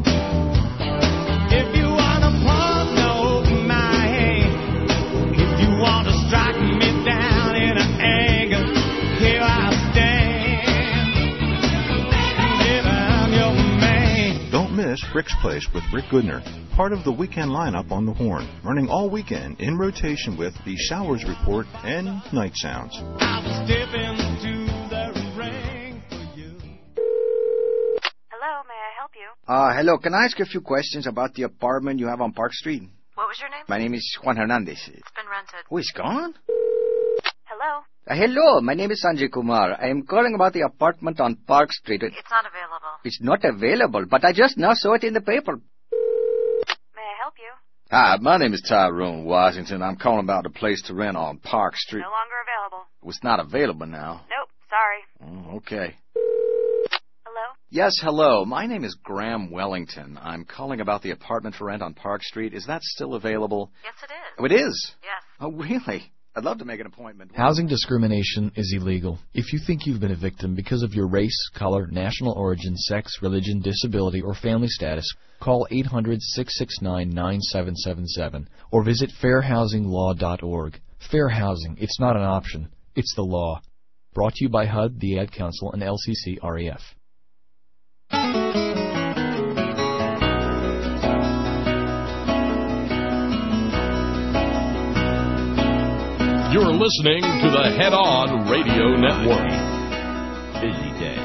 If you want a partner, open my hand. If you want to strike me down in an anger, here I stand. If I'm your man. Don't miss Rick's Place with Rick Goodner, part of the weekend lineup on the Horn, running all weekend in rotation with the Showers Report and Night Sounds. I'll step into the ring for you. Hello, may I help you? Uh, hello, can I ask you a few questions about the apartment you have on Park Street? What was your name? My name is Juan Hernandez. It's been rented. Oh, it's gone? Hello? Uh, hello, my name is Sanjay Kumar. I am calling about the apartment on Park Street. It's not available. It's not available, but I just now saw it in the paper. May I help you? Hi, my name is Tyrone Washington. I'm calling about a place to rent on Park Street. No longer available. It's not available now. Nope, sorry. Oh, okay. Hello? Yes, hello. My name is Graham Wellington. I'm calling about the apartment for rent on Park Street. Is that still available? Yes, it is. Oh, it is? Yes. Oh, really? I'd love to make an appointment. Housing discrimination is illegal. If you think you've been a victim because of your race, color, national origin, sex, religion, disability, or family status, call eight hundred, six six nine, nine seven seven seven or visit fair housing law dot org. Fair housing, it's not an option, it's the law. Brought to you by H U D, the Ad Council, and L C C R E F. You're listening to the Head On Radio Network. Busy day.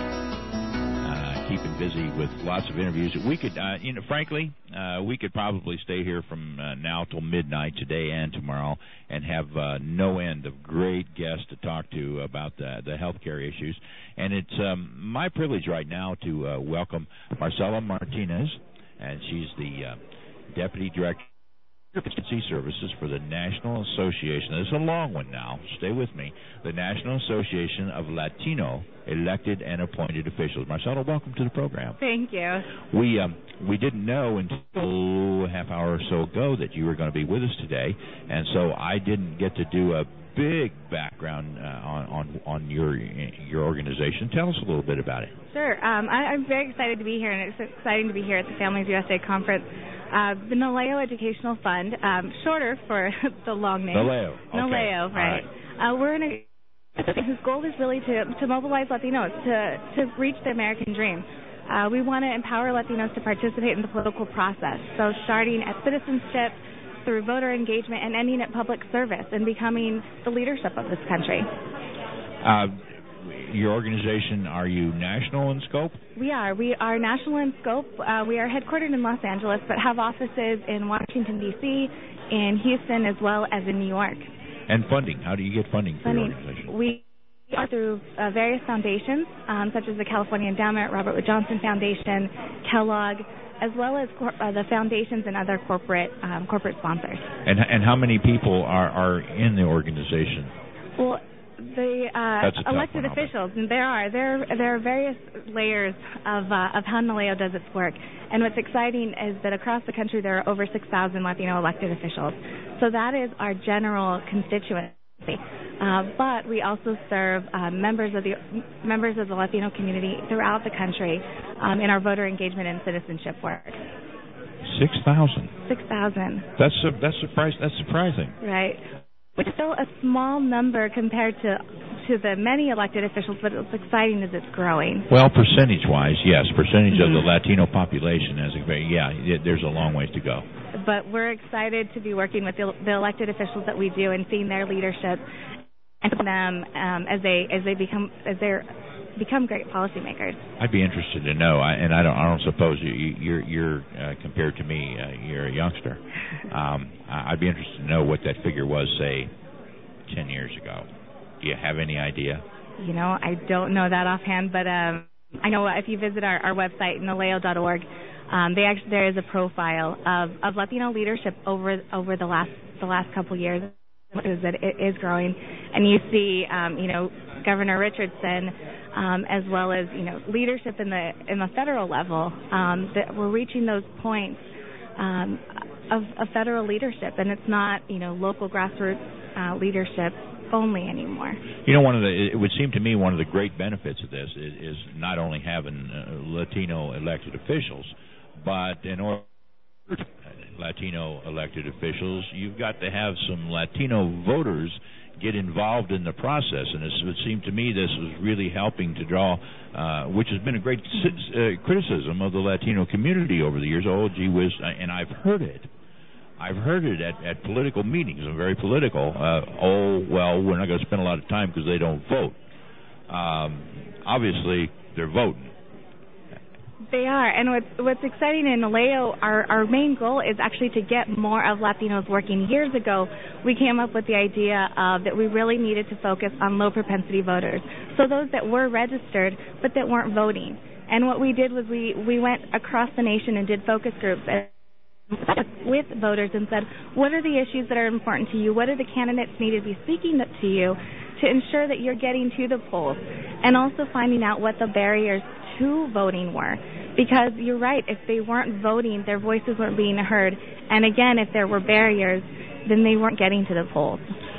Uh, keeping busy with lots of interviews. We could, uh, you know, frankly, uh, we could probably stay here from uh, now till midnight today and tomorrow and have uh, no end of great guests to talk to about the, the healthcare issues. And it's um, my privilege right now to uh, welcome Marcela Martinez, and she's the uh, Deputy Director Constituency Services for the National Association. This is a long one now. Stay with me. The National Association of Latino Elected and Appointed Officials. Marcelo, welcome to the program. Thank you. We um, we didn't know until a half hour or so ago that you were going to be with us today, and so I didn't get to do a big background uh, on, on on your your organization. Tell us a little bit about it. Sure. Um, I, I'm very excited to be here, and it's exciting to be here at the Families U S A Conference. Uh, the NALEO Educational Fund, um, shorter for the long name. NALEO. Okay. NALEO, right. right. Uh, we're in a whose goal is really to, to mobilize Latinos to, to reach the American dream. Uh, we want to empower Latinos to participate in the political process. So starting at citizenship, through voter engagement, and ending at public service and becoming the leadership of this country. Uh, your organization, are you national in scope? We are. We are national in scope. Uh, we are headquartered in Los Angeles, but have offices in Washington, D C, in Houston, as well as in New York. And funding. How do you get funding for funding. your organization? We are through uh, various foundations, um, such as the California Endowment, Robert Wood Johnson Foundation, Kellogg, as well as cor- uh, the foundations and other corporate um, corporate sponsors. And and how many people are, are in the organization? Well, the uh, elected one, officials, and there are there there are various layers of uh, of how NALEO does its work. And what's exciting is that across the country there are over six thousand Latino elected officials. So that is our general constituency. Uh, but we also serve uh, members of the members of the Latino community throughout the country um, in our voter engagement and citizenship work. Six thousand. Six thousand. That's a, that's surprise. That's surprising. Right. Which is still a small number compared to to the many elected officials, but what's exciting is it's growing. Well, percentage-wise, yes, percentage Mm-hmm. of the Latino population has a very yeah. It, there's a long ways to go. But we're excited to be working with the, the elected officials that we do and seeing their leadership and them um, as they as they become as they become great policymakers. I'd be interested to know, I, and I don't I don't suppose you, you, you're you're uh, compared to me, uh, you're a youngster. Um, I'd be interested to know what that figure was, say, ten years ago. Do you have any idea? You know, I don't know that offhand, but um, I know if you visit our, our website, naleo dot org, um, they actually there is a profile of, of Latino leadership over over the last the last couple years. Is that it is growing, and you see, um, you know, Governor Richardson, um, as well as you know, leadership in the in the federal level. Um, that we're reaching those points um, of, of federal leadership, and it's not you know local grassroots uh, leadership only anymore. You know, one of the it would seem to me one of the great benefits of this is, is not only having uh, Latino elected officials, but in order Latino elected officials, you've got to have some Latino voters get involved in the process, and it would seem to me this was really helping to draw, uh, which has been a great uh, criticism of the Latino community over the years. Oh, gee whiz, and I've heard it. I've heard it at, at political meetings. I'm very political. Uh, oh, well, we're not going to spend a lot of time because they don't vote. Um, obviously, they're voting. They are, and what's, what's exciting in Naleo, our, our main goal is actually to get more of Latinos working. Years ago, we came up with the idea of that we really needed to focus on low propensity voters, so those that were registered but that weren't voting. And what we did was we, we went across the nation and did focus groups with voters and said, what are the issues that are important to you? What are the candidates need to be speaking to you to ensure that you're getting to the polls? And also finding out what the barriers to voting were. Because you're right, if they weren't voting, their voices weren't being heard. And again, if there were barriers, then they weren't getting to the polls.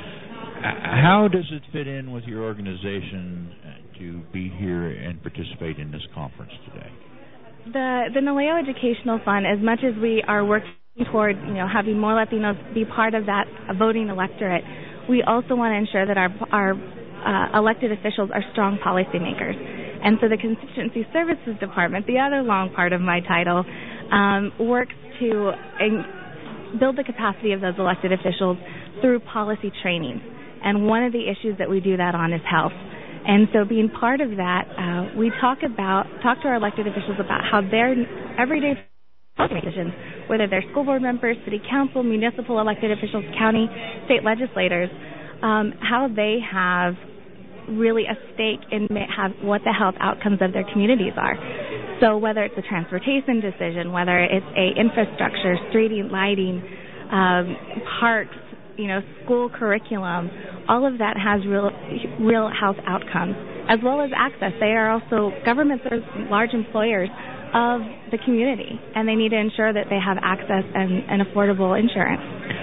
How does it fit in with your organization to be here and participate in this conference today? The the Naleo Educational Fund, as much as we are working toward you know having more Latinos be part of that voting electorate, we also want to ensure that our our uh, elected officials are strong policymakers. And so the Constituency Services Department, the other long part of my title, um, works to uh, build the capacity of those elected officials through policy training. And one of the issues that we do that on is health. And so being part of that, uh, we talk about talk to our elected officials about how their everyday decisions, whether they're school board members, city council, municipal elected officials, county, state legislators, um, how they have really a stake in have what the health outcomes of their communities are. So whether it's a transportation decision, whether it's a infrastructure, street lighting, um, parks, you know, school curriculum, all of that has real real health outcomes, as well as access. They are also, governments are large employers of the community, and they need to ensure that they have access and, and affordable insurance.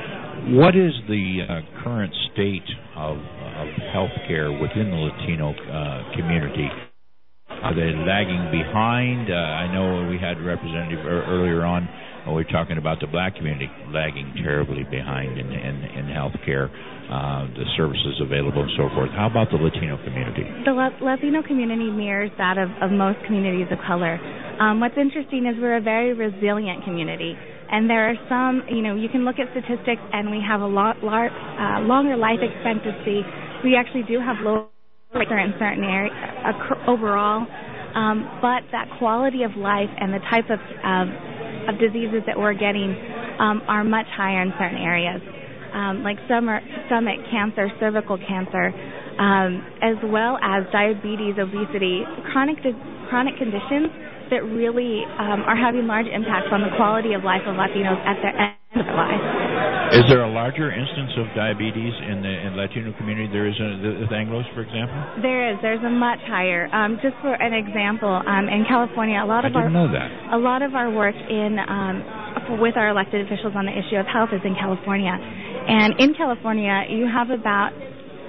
What is the uh, current state of, of health care within the Latino uh, community? Are they lagging behind? Uh, I know we had a representative er- earlier on. We were talking about the black community lagging terribly behind in, in, in health care, uh, the services available and so forth. How about the Latino community? The La- Latino community mirrors that of, of most communities of color. Um, what's interesting is we're a very resilient community. And there are some, you know, you can look at statistics and we have a lot lar- uh, longer life expectancy. We actually do have lower in certain areas uh, overall. Um, but that quality of life and the type of, of of diseases that we're getting um, are much higher in certain areas, um, like stomach, stomach cancer, cervical cancer, um, as well as diabetes, obesity, chronic chronic conditions that really um, are having large impacts on the quality of life of Latinos at their end of their life. Is there a larger instance of diabetes in the in Latino community there is in, with Anglos, for example? There is. There's a much higher. Um, just for an example, um, in California, a lot of I didn't our know that. a lot of our work in um, for, with our elected officials on the issue of health is in California, and in California, you have about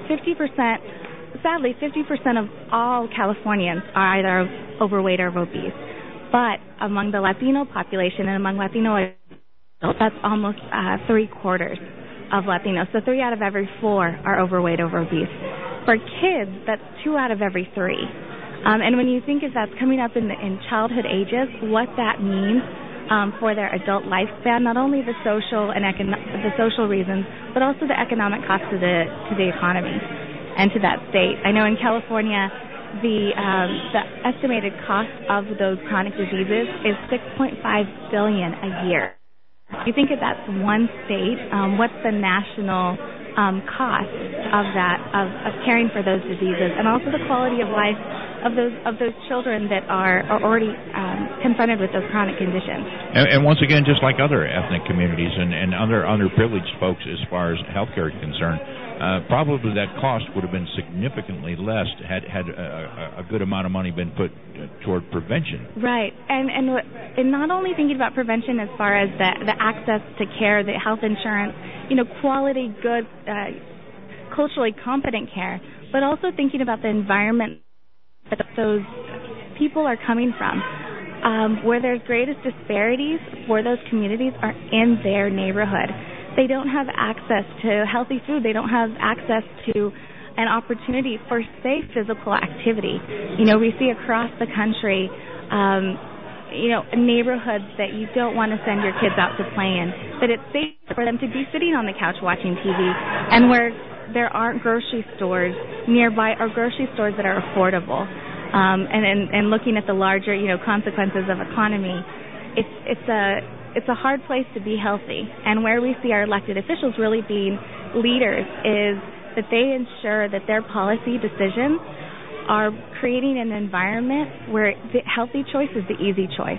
fifty percent, sadly, fifty percent of all Californians are either overweight or obese. But among the Latino population and among Latino adults, that's almost uh, three quarters of Latinos. So three out of every four are overweight or obese. For kids, that's two out of every three. Um, and when you think of that's coming up in, the, in childhood ages, what that means um, for their adult lifespan, not only the social and econo- the social reasons, but also the economic cost to the to the economy and to that state. I know in California, the um, the estimated cost of those chronic diseases is six point five billion dollars a year. You think if that's one state, um, what's the national um, cost of that, of, of caring for those diseases, and also the quality of life of those of those children that are, are already um, confronted with those chronic conditions. And, and once again, just like other ethnic communities and, and other underprivileged folks as far as healthcare is concerned, uh, probably that cost would have been significantly less had had a, a good amount of money been put toward prevention. Right, and and and not only thinking about prevention as far as the the access to care, the health insurance, you know, quality, good, uh, culturally competent care, but also thinking about the environment that those people are coming from. Um, where there's greatest disparities for those communities are in their neighborhood. They don't have access to healthy food. They don't have access to an opportunity for safe physical activity. You know, we see across the country, um, you know, neighborhoods that you don't want to send your kids out to play in, but it's safe for them to be sitting on the couch watching T V, and where there aren't grocery stores nearby or grocery stores that are affordable. Um, and, and, and looking at the larger, you know, consequences of economy, it's it's a it's a hard place to be healthy. And where we see our elected officials really being leaders is that they ensure that their policy decisions are creating an environment where the healthy choice is the easy choice.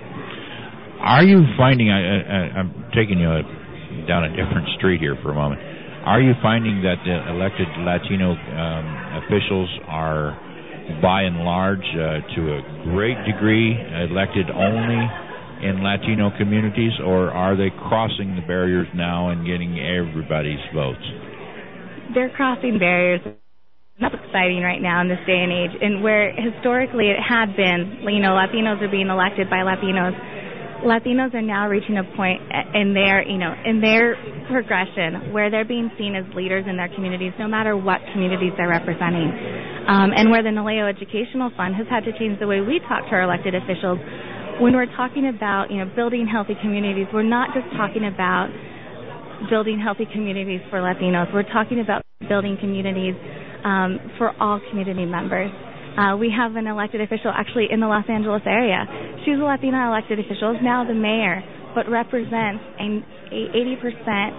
Are you finding? I, I, I'm taking you down a different street here for a moment. Are you finding that the elected Latino um, officials are, by and large, uh, to a great degree, elected only in Latino communities, or are they crossing the barriers now and getting everybody's votes? They're crossing barriers. That's exciting right now in this day and age, and where historically it had been, you know, Latinos are being elected by Latinos. Latinos are now reaching a point in their, you know, in their progression where they're being seen as leaders in their communities, no matter what communities they're representing. Um, and where the Naleo Educational Fund has had to change the way we talk to our elected officials. When we're talking about, you know, building healthy communities, we're not just talking about building healthy communities for Latinos. We're talking about building communities um, for all community members. Uh, we have an elected official actually in the Los Angeles area. She's a Latina elected official, is now the mayor, but represents an eighty percent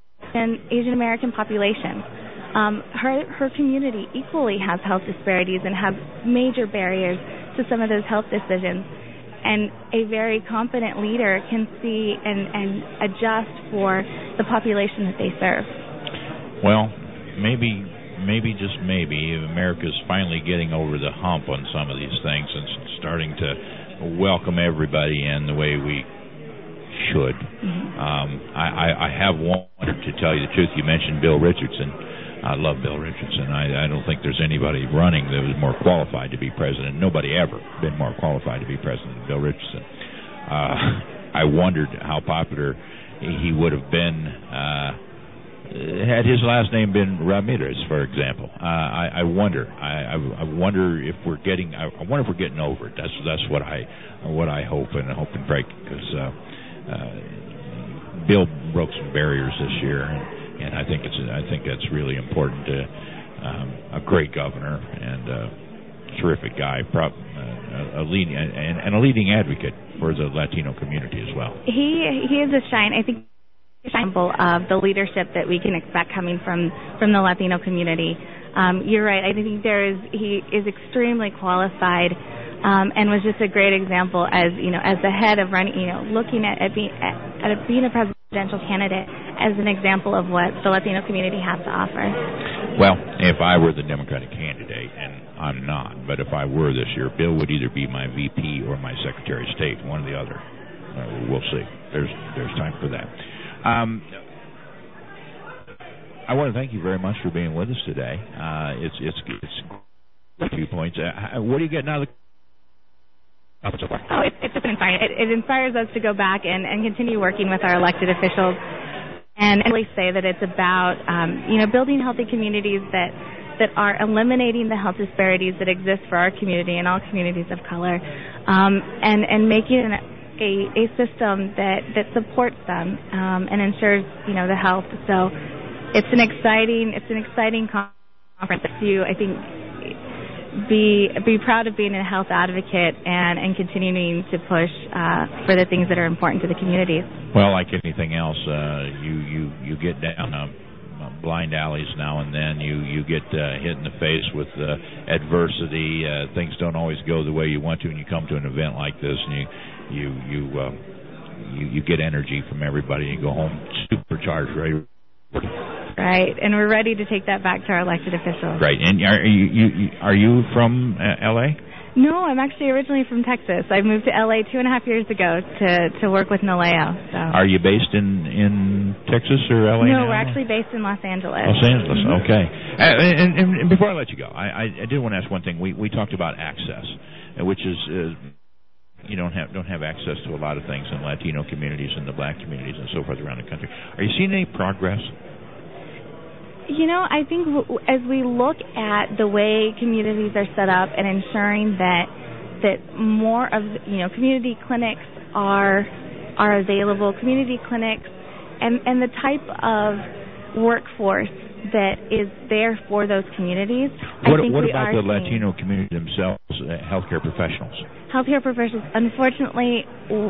Asian American population. Um, her her community equally has health disparities and has major barriers to some of those health decisions. And a very competent leader can see and, and adjust for the population that they serve. Well, maybe... Maybe, just maybe, America's finally getting over the hump on some of these things and starting to welcome everybody in the way we should. Mm-hmm. Um, I, I, I have wanted to tell you the truth. You mentioned Bill Richardson. I love Bill Richardson. I, I don't think there's anybody running that was more qualified to be president. Nobody ever been more qualified to be president than Bill Richardson. Uh, I wondered how popular he would have been uh had his last name been Ramirez, for example. Uh, I, I wonder. I, I, I wonder if we're getting. I, I wonder if we're getting over it. That's that's what I what I hope and hope and pray, because uh, uh, Bill broke some barriers this year, and, and I think it's I think that's really important. To um, a great governor and a terrific guy, prop, uh, a leading and, and a leading advocate for the Latino community as well. He he is a shine. I think. Example of the leadership that we can expect coming from, from the Latino community. Um, you're right. I think there is he is extremely qualified, um, and was just a great example as you know as the head of running. You know, looking at at, being, at, at being a presidential candidate as an example of what the Latino community has to offer. Well, if I were the Democratic candidate, and I'm not, but if I were this year, Bill would either be my V P or my Secretary of State, one or the other. Uh, we'll see. There's there's time for that. Um, I want to thank you very much for being with us today. Uh, it's it's it's a few points. Uh, what are you getting out of the? Oh, it, it's just inspiring. It, it inspires us to go back and, and continue working with our elected officials, and really say that it's about um, you know building healthy communities that that are eliminating the health disparities that exist for our community and all communities of color, um, and and making an, a a system that that supports them um, and ensures you know the health. So it's an exciting it's an exciting conference. You I think. Be be proud of being a health advocate and, and continuing to push uh, for the things that are important to the communities. Well, like anything else, uh, you, you, you get down uh, blind alleys now and then. You you get uh, hit in the face with uh, adversity. Uh, things don't always go the way you want to, and you come to an event like this, and you you you uh, you, you get energy from everybody. You go home supercharged, ready. Right, and we're ready to take that back to our elected officials. Right, and are you, you are you from uh, L A? No, I'm actually originally from Texas. I moved to L A two and a half years ago to to work with Naleo. So. Are you based in in Texas or L A? No, now? we're actually based in Los Angeles. Los Angeles, mm-hmm. Okay. Uh, and, and, and before I let you go, I, I, I did want to ask one thing. We we talked about access, which is. Uh, You don't have don't have access to a lot of things in Latino communities and the black communities and so forth around the country. Are you seeing any progress? You know, I think w- as we look at the way communities are set up and ensuring that that more of you know community clinics are are available, community clinics, and and the type of workforce that is there for those communities. What, I think what we about are the Latino community themselves, uh, healthcare professionals? Healthcare professionals, unfortunately,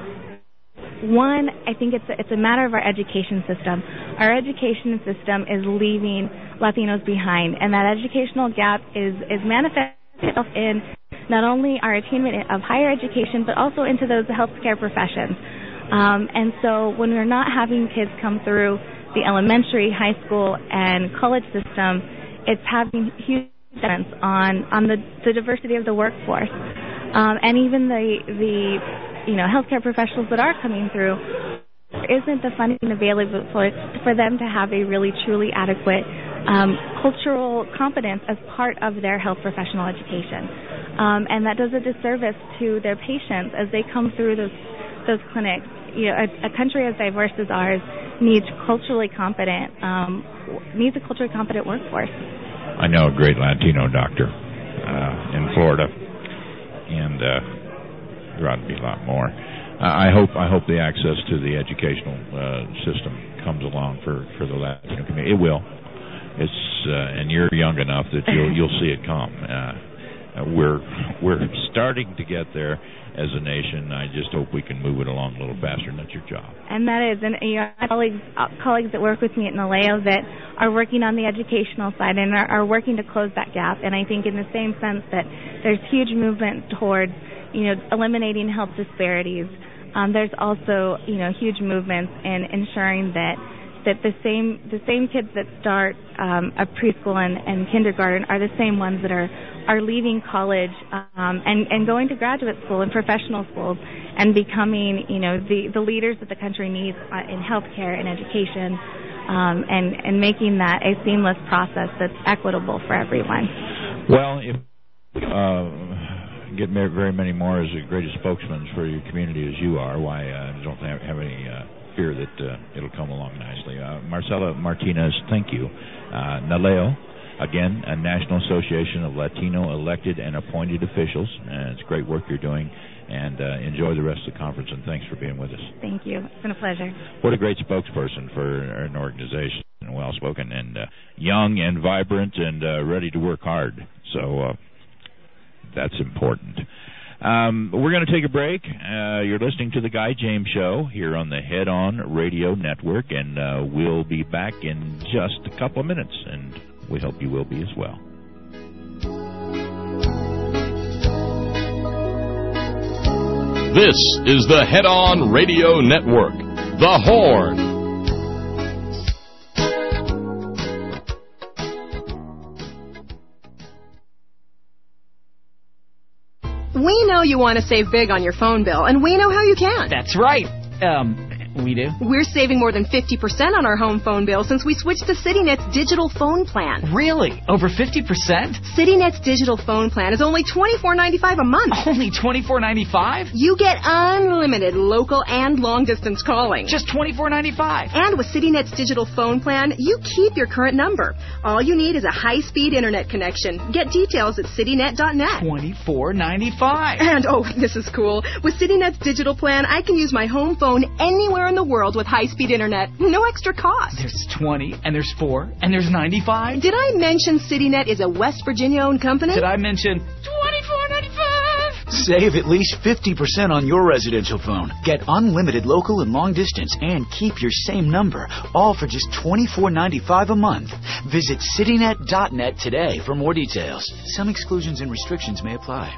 one, I think it's a, it's a matter of our education system. Our education system is leaving Latinos behind, and that educational gap is, is manifesting itself in not only our attainment of higher education, but also into those healthcare professions. Um, and so when we're not having kids come through the elementary, high school, and college system, it's having huge influence on, on the, the diversity of the workforce. Um, and even the the you know healthcare professionals that are coming through, there isn't the funding available for for them to have a really truly adequate um, cultural competence as part of their health professional education, um, and that does a disservice to their patients as they come through those those clinics. You know, a, a country as diverse as ours needs culturally competent um, needs a culturally competent workforce. I know a great Latino doctor uh, in Florida. And uh, there ought to be a lot more. Uh, I hope I hope the access to the educational uh, system comes along for, for the Latino community. It will. It's uh, and you're young enough that you'll you'll see it come. Uh, we're we're starting to get there as a nation. I just hope we can move it along a little faster, and that's your job. And that is, and you know, colleagues uh, colleagues that work with me at Naleo that are working on the educational side and are, are working to close that gap. And I think in the same sense that there's huge movement towards, you know, eliminating health disparities. Um, there's also, you know, huge movements in ensuring that that the same the same kids that start um, a preschool and, and kindergarten are the same ones that are are leaving college um, and and going to graduate school and professional schools and becoming, you know, the, the leaders that the country needs in healthcare and education, um, and and making that a seamless process that's equitable for everyone. Well, if uh, get very many more as a greatest spokesman for your community as you are, why uh, don't have, have any uh, fear that uh, it'll come along nicely. Uh, Marcela Martinez, thank you. Uh, Naleo. Again, a National Association of Latino elected and appointed officials. Uh, it's great work you're doing, and uh, enjoy the rest of the conference, and thanks for being with us. Thank you. It's been a pleasure. What a great spokesperson for an organization, and well-spoken, and uh, young and vibrant and uh, ready to work hard. So uh, that's important. Um, we're going to take a break. Uh, you're listening to The Guy James Show here on the Head On Radio Network, and uh, we'll be back in just a couple of minutes, and we hope you will be as well. This is the Head On Radio Network, The Horn. We know you want to save big on your phone bill, and we know how you can. That's right. Um, We do. We're saving more than fifty percent on our home phone bill since we switched to CityNet's digital phone plan. Really? Over fifty percent? CityNet's digital phone plan is only twenty-four ninety-five a month. Only twenty-four ninety-five? You get unlimited local and long-distance calling. Just twenty-four ninety-five. And with CityNet's digital phone plan, you keep your current number. All you need is a high-speed internet connection. Get details at citynet dot net. twenty-four ninety-five. And, oh, this is cool. With CityNet's digital plan, I can use my home phone anywhere in the world with high-speed internet. No extra cost. There's twenty, and there's four, and there's ninety-five. Did I mention CityNet is a West Virginia-owned company? Did I mention twenty-four ninety-five? Save at least fifty percent on your residential phone. Get unlimited local and long distance and keep your same number, all for just twenty-four ninety-five a month. Visit citynet dot net today for more details. Some exclusions and restrictions may apply.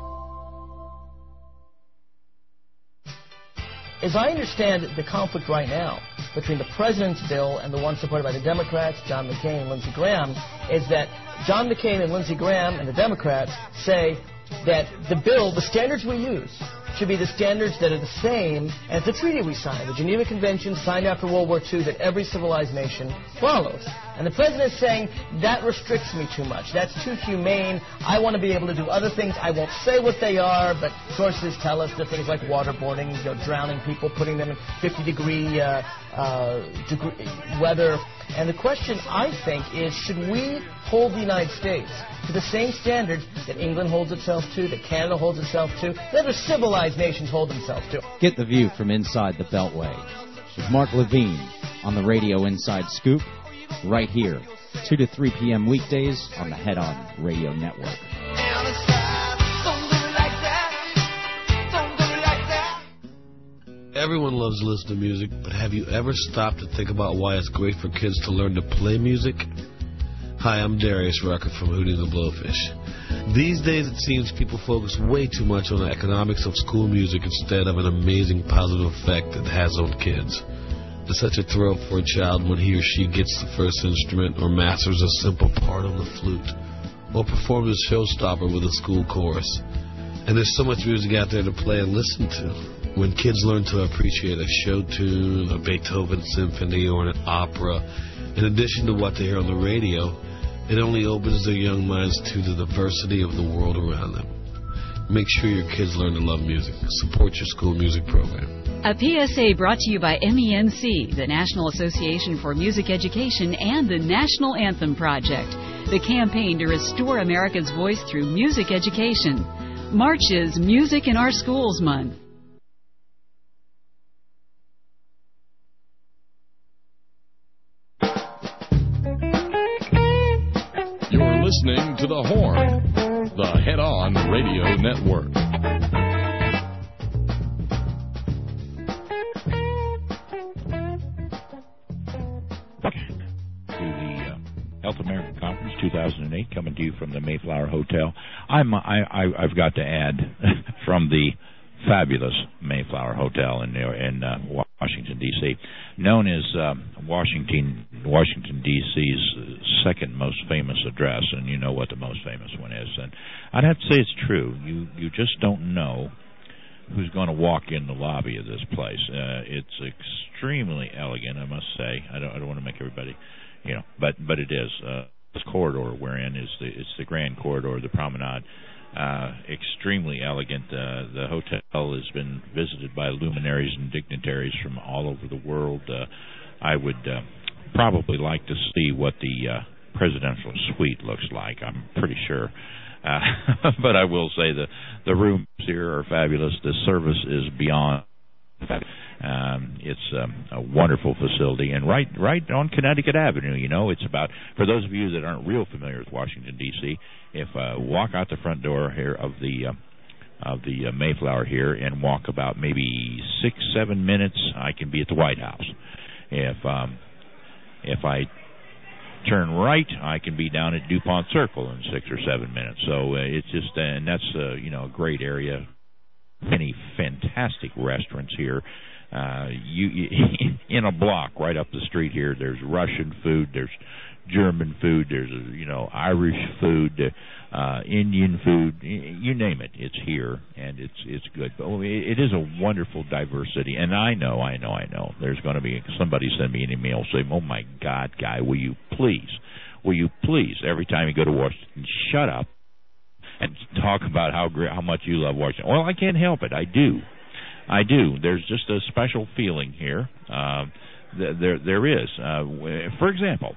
As I understand the conflict right now between the president's bill and the one supported by the Democrats, John McCain and Lindsey Graham, is that John McCain and Lindsey Graham and the Democrats say that the bill, the standards we use, should be the standards that are the same as the treaty we signed, the Geneva Convention signed after World War Two that every civilized nation follows. And the president is saying, that restricts me too much. That's too humane. I want to be able to do other things. I won't say what they are, but sources tell us that things like waterboarding, you know, drowning people, putting them in fifty-degree uh, uh, degree weather. And the question, I think, is should we hold the United States to the same standards that England holds itself to, that Canada holds itself to, that other civilized nations hold themselves to? Get the view from inside the Beltway with Mark Levine on the Radio Inside Scoop, right here, two to three p.m. weekdays on the Head On Radio Network. Everyone loves to listen to music, but have you ever stopped to think about why it's great for kids to learn to play music? Hi, I'm Darius Rucker from Hootie and the Blowfish. These days it seems people focus way too much on the economics of school music instead of an amazing positive effect it has on kids. It's such a thrill for a child when he or she gets the first instrument or masters a simple part on the flute or performs a showstopper with a school chorus. And there's so much music out there to play and listen to. When kids learn to appreciate a show tune, a Beethoven symphony, or an opera, in addition to what they hear on the radio, it only opens their young minds to the diversity of the world around them. Make sure your kids learn to love music. Support your school music program. A P S A brought to you by M E N C, the National Association for Music Education, and the National Anthem Project, the campaign to restore America's voice through music education. March is Music in Our Schools Month. You're listening to The Horn, the Head On Radio Network. Health America Conference two thousand eight, coming to you from the Mayflower Hotel. I'm, I, I, I've got to add, from the fabulous Mayflower Hotel in in uh, Washington, D C, known as uh, Washington Washington D C's second most famous address, and you know what the most famous one is. And I'd have to say it's true. You you just don't know who's going to walk in the lobby of this place. Uh, it's extremely elegant, I must say. I don't I don't want to make everybody. You know, but but it is. Uh, this corridor we're in is the it's the Grand Corridor, the Promenade. Uh, extremely elegant. Uh, the hotel has been visited by luminaries and dignitaries from all over the world. Uh, I would uh, probably like to see what the uh, presidential suite looks like. I'm pretty sure. Uh, but I will say the the rooms here are fabulous. The service is beyond. Um, it's um, a wonderful facility, and right right on Connecticut Avenue. You know, it's about, for those of you that aren't real familiar with Washington D C, if uh, walk out the front door here of the uh, of the uh, Mayflower here and walk about maybe six seven minutes, I can be at the White House. If um, if I turn right, I can be down at DuPont Circle in six or seven minutes. So uh, it's just, uh, and that's uh, you know, a great area. Many fantastic restaurants here. Uh, you, you in a block right up the street here, there's Russian food, there's German food, there's you know Irish food, uh, Indian food, you name it, it's here, and it's it's good. But it is a wonderful diversity, and I know, I know, I know. There's going to be somebody send me an email saying, "Oh my God, Guy, will you please, will you please, every time you go to Washington, shut up and talk about how great, how much you love Washington." Well, I can't help it. I do. I do. There's just a special feeling here. Uh, th- there, there is. Uh, for example,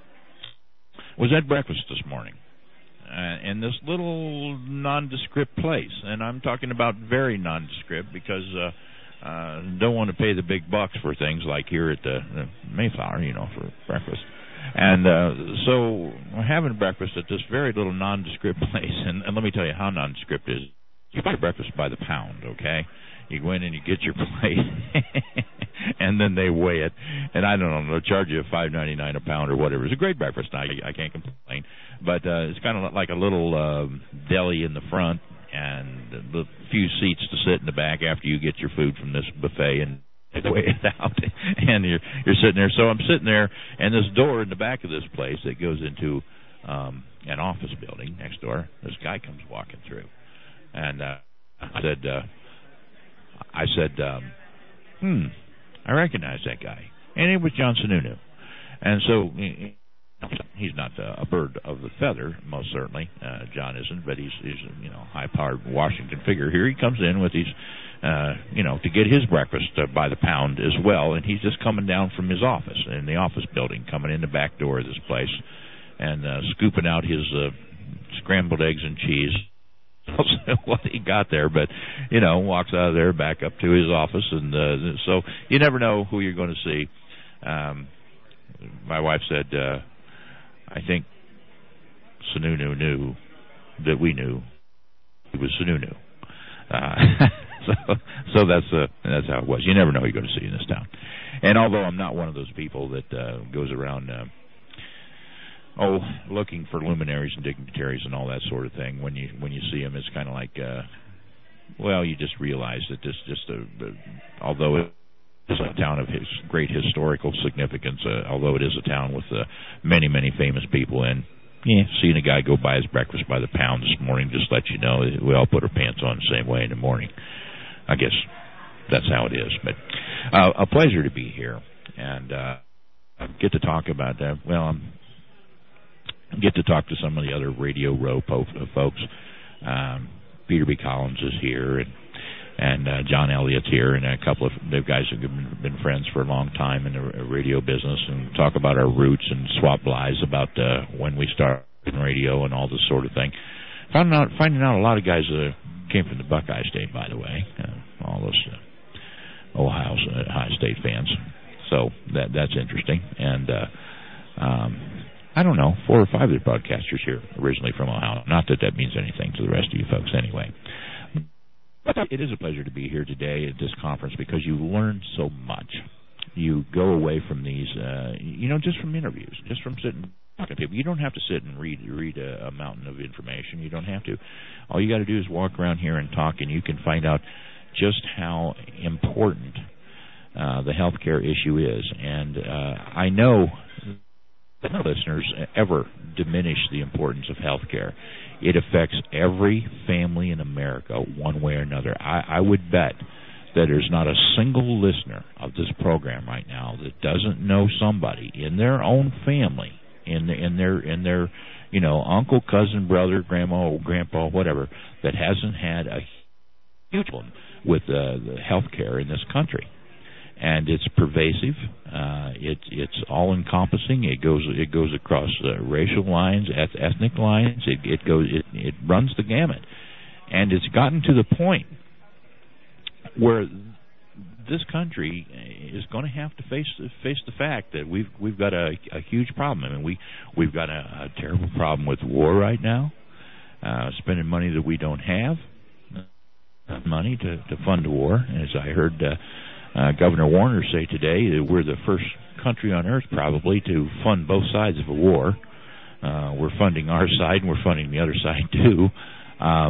was at breakfast this morning uh, in this little nondescript place, and I'm talking about very nondescript because uh, uh, don't want to pay the big bucks for things like here at the, the Mayflower, you know, for breakfast. And uh, so we're having breakfast at this very little nondescript place, and, and let me tell you how nondescript it is. You buy breakfast by the pound, okay? You go in and you get your plate, and then they weigh it. And I don't know, they'll charge you five ninety-nine a pound or whatever. It's a great breakfast. I, I can't complain. But uh, it's kind of like a little uh, deli in the front and a few seats to sit in the back after you get your food from this buffet and weigh it out. And you're, you're sitting there. So I'm sitting there, and this door in the back of this place that goes into um, an office building next door, this guy comes walking through. And uh, I said... Uh, I said, um, hmm, I recognize that guy. And it was John Sununu. And so he's not a bird of the feather, most certainly. Uh, John isn't, but he's, he's a you know, high-powered Washington figure. Here he comes in with these, uh, you know, to get his breakfast uh, by the pound as well. And he's just coming down from his office, in the office building, coming in the back door of this place and uh, scooping out his uh, scrambled eggs and cheese. What he got there, but you know, walks out of there back up to his office, and uh, so you never know who you're going to see. Um, my wife said, uh, "I think Sununu knew that we knew he was Sununu." Uh, so, so that's uh, that's how it was. You never know who you're going to see in this town. And although I'm not one of those people that uh, goes around. Uh, Oh, looking for luminaries and dignitaries and all that sort of thing. When you when you see them, it's kind of like, uh, well, you just realize that this just, a, uh, although it is a town of his great historical significance, uh, although it is a town with uh, many, many famous people in, yeah, seeing a guy go buy his breakfast by the pound this morning just lets you know we all put our pants on the same way in the morning. I guess that's how it is. But uh, a pleasure to be here and uh, get to talk about that. Well, I'm get to talk to some of the other Radio Row po- folks. Um, Peter B. Collins is here, and and uh, John Elliott's here, and a couple of the guys who have been, been friends for a long time in the radio business, and talk about our roots and swap lies about uh, when we started in radio and all this sort of thing. Finding out, finding out a lot of guys uh, came from the Buckeye State, by the way, uh, all those uh, Ohio, Ohio State fans. So that that's interesting, and. Uh, um, I don't know, four or five of the broadcasters here originally from Ohio. Not that that means anything to the rest of you folks anyway. But it is a pleasure to be here today at this conference because you learn so much. You go away from these, uh, you know, just from interviews, just from sitting talking to people. You don't have to sit and read read a, a mountain of information. You don't have to. All you got to do is walk around here and talk, and you can find out just how important uh, the healthcare issue is. And uh, I know that no listeners ever diminish the importance of health care. It affects every family in America one way or another. I, I would bet that there's not a single listener of this program right now that doesn't know somebody in their own family, in the, in their in their you know uncle, cousin, brother, grandma, or grandpa, whatever, that hasn't had a huge one with uh, the health care in this country. And it's pervasive. Uh, it, it's all-encompassing. It goes it goes across uh, racial lines, eth- ethnic lines. It, it goes it, it runs the gamut, and it's gotten to the point where this country is going to have to face face the fact that we've we've got a, a huge problem. I mean, we we've got a, a terrible problem with war right now, uh, spending money that we don't have, money to, to fund the war. As I heard. Uh, Uh, Governor Warner say today that we're the first country on earth probably to fund both sides of a war. Uh, we're funding our side and we're funding the other side too. Um,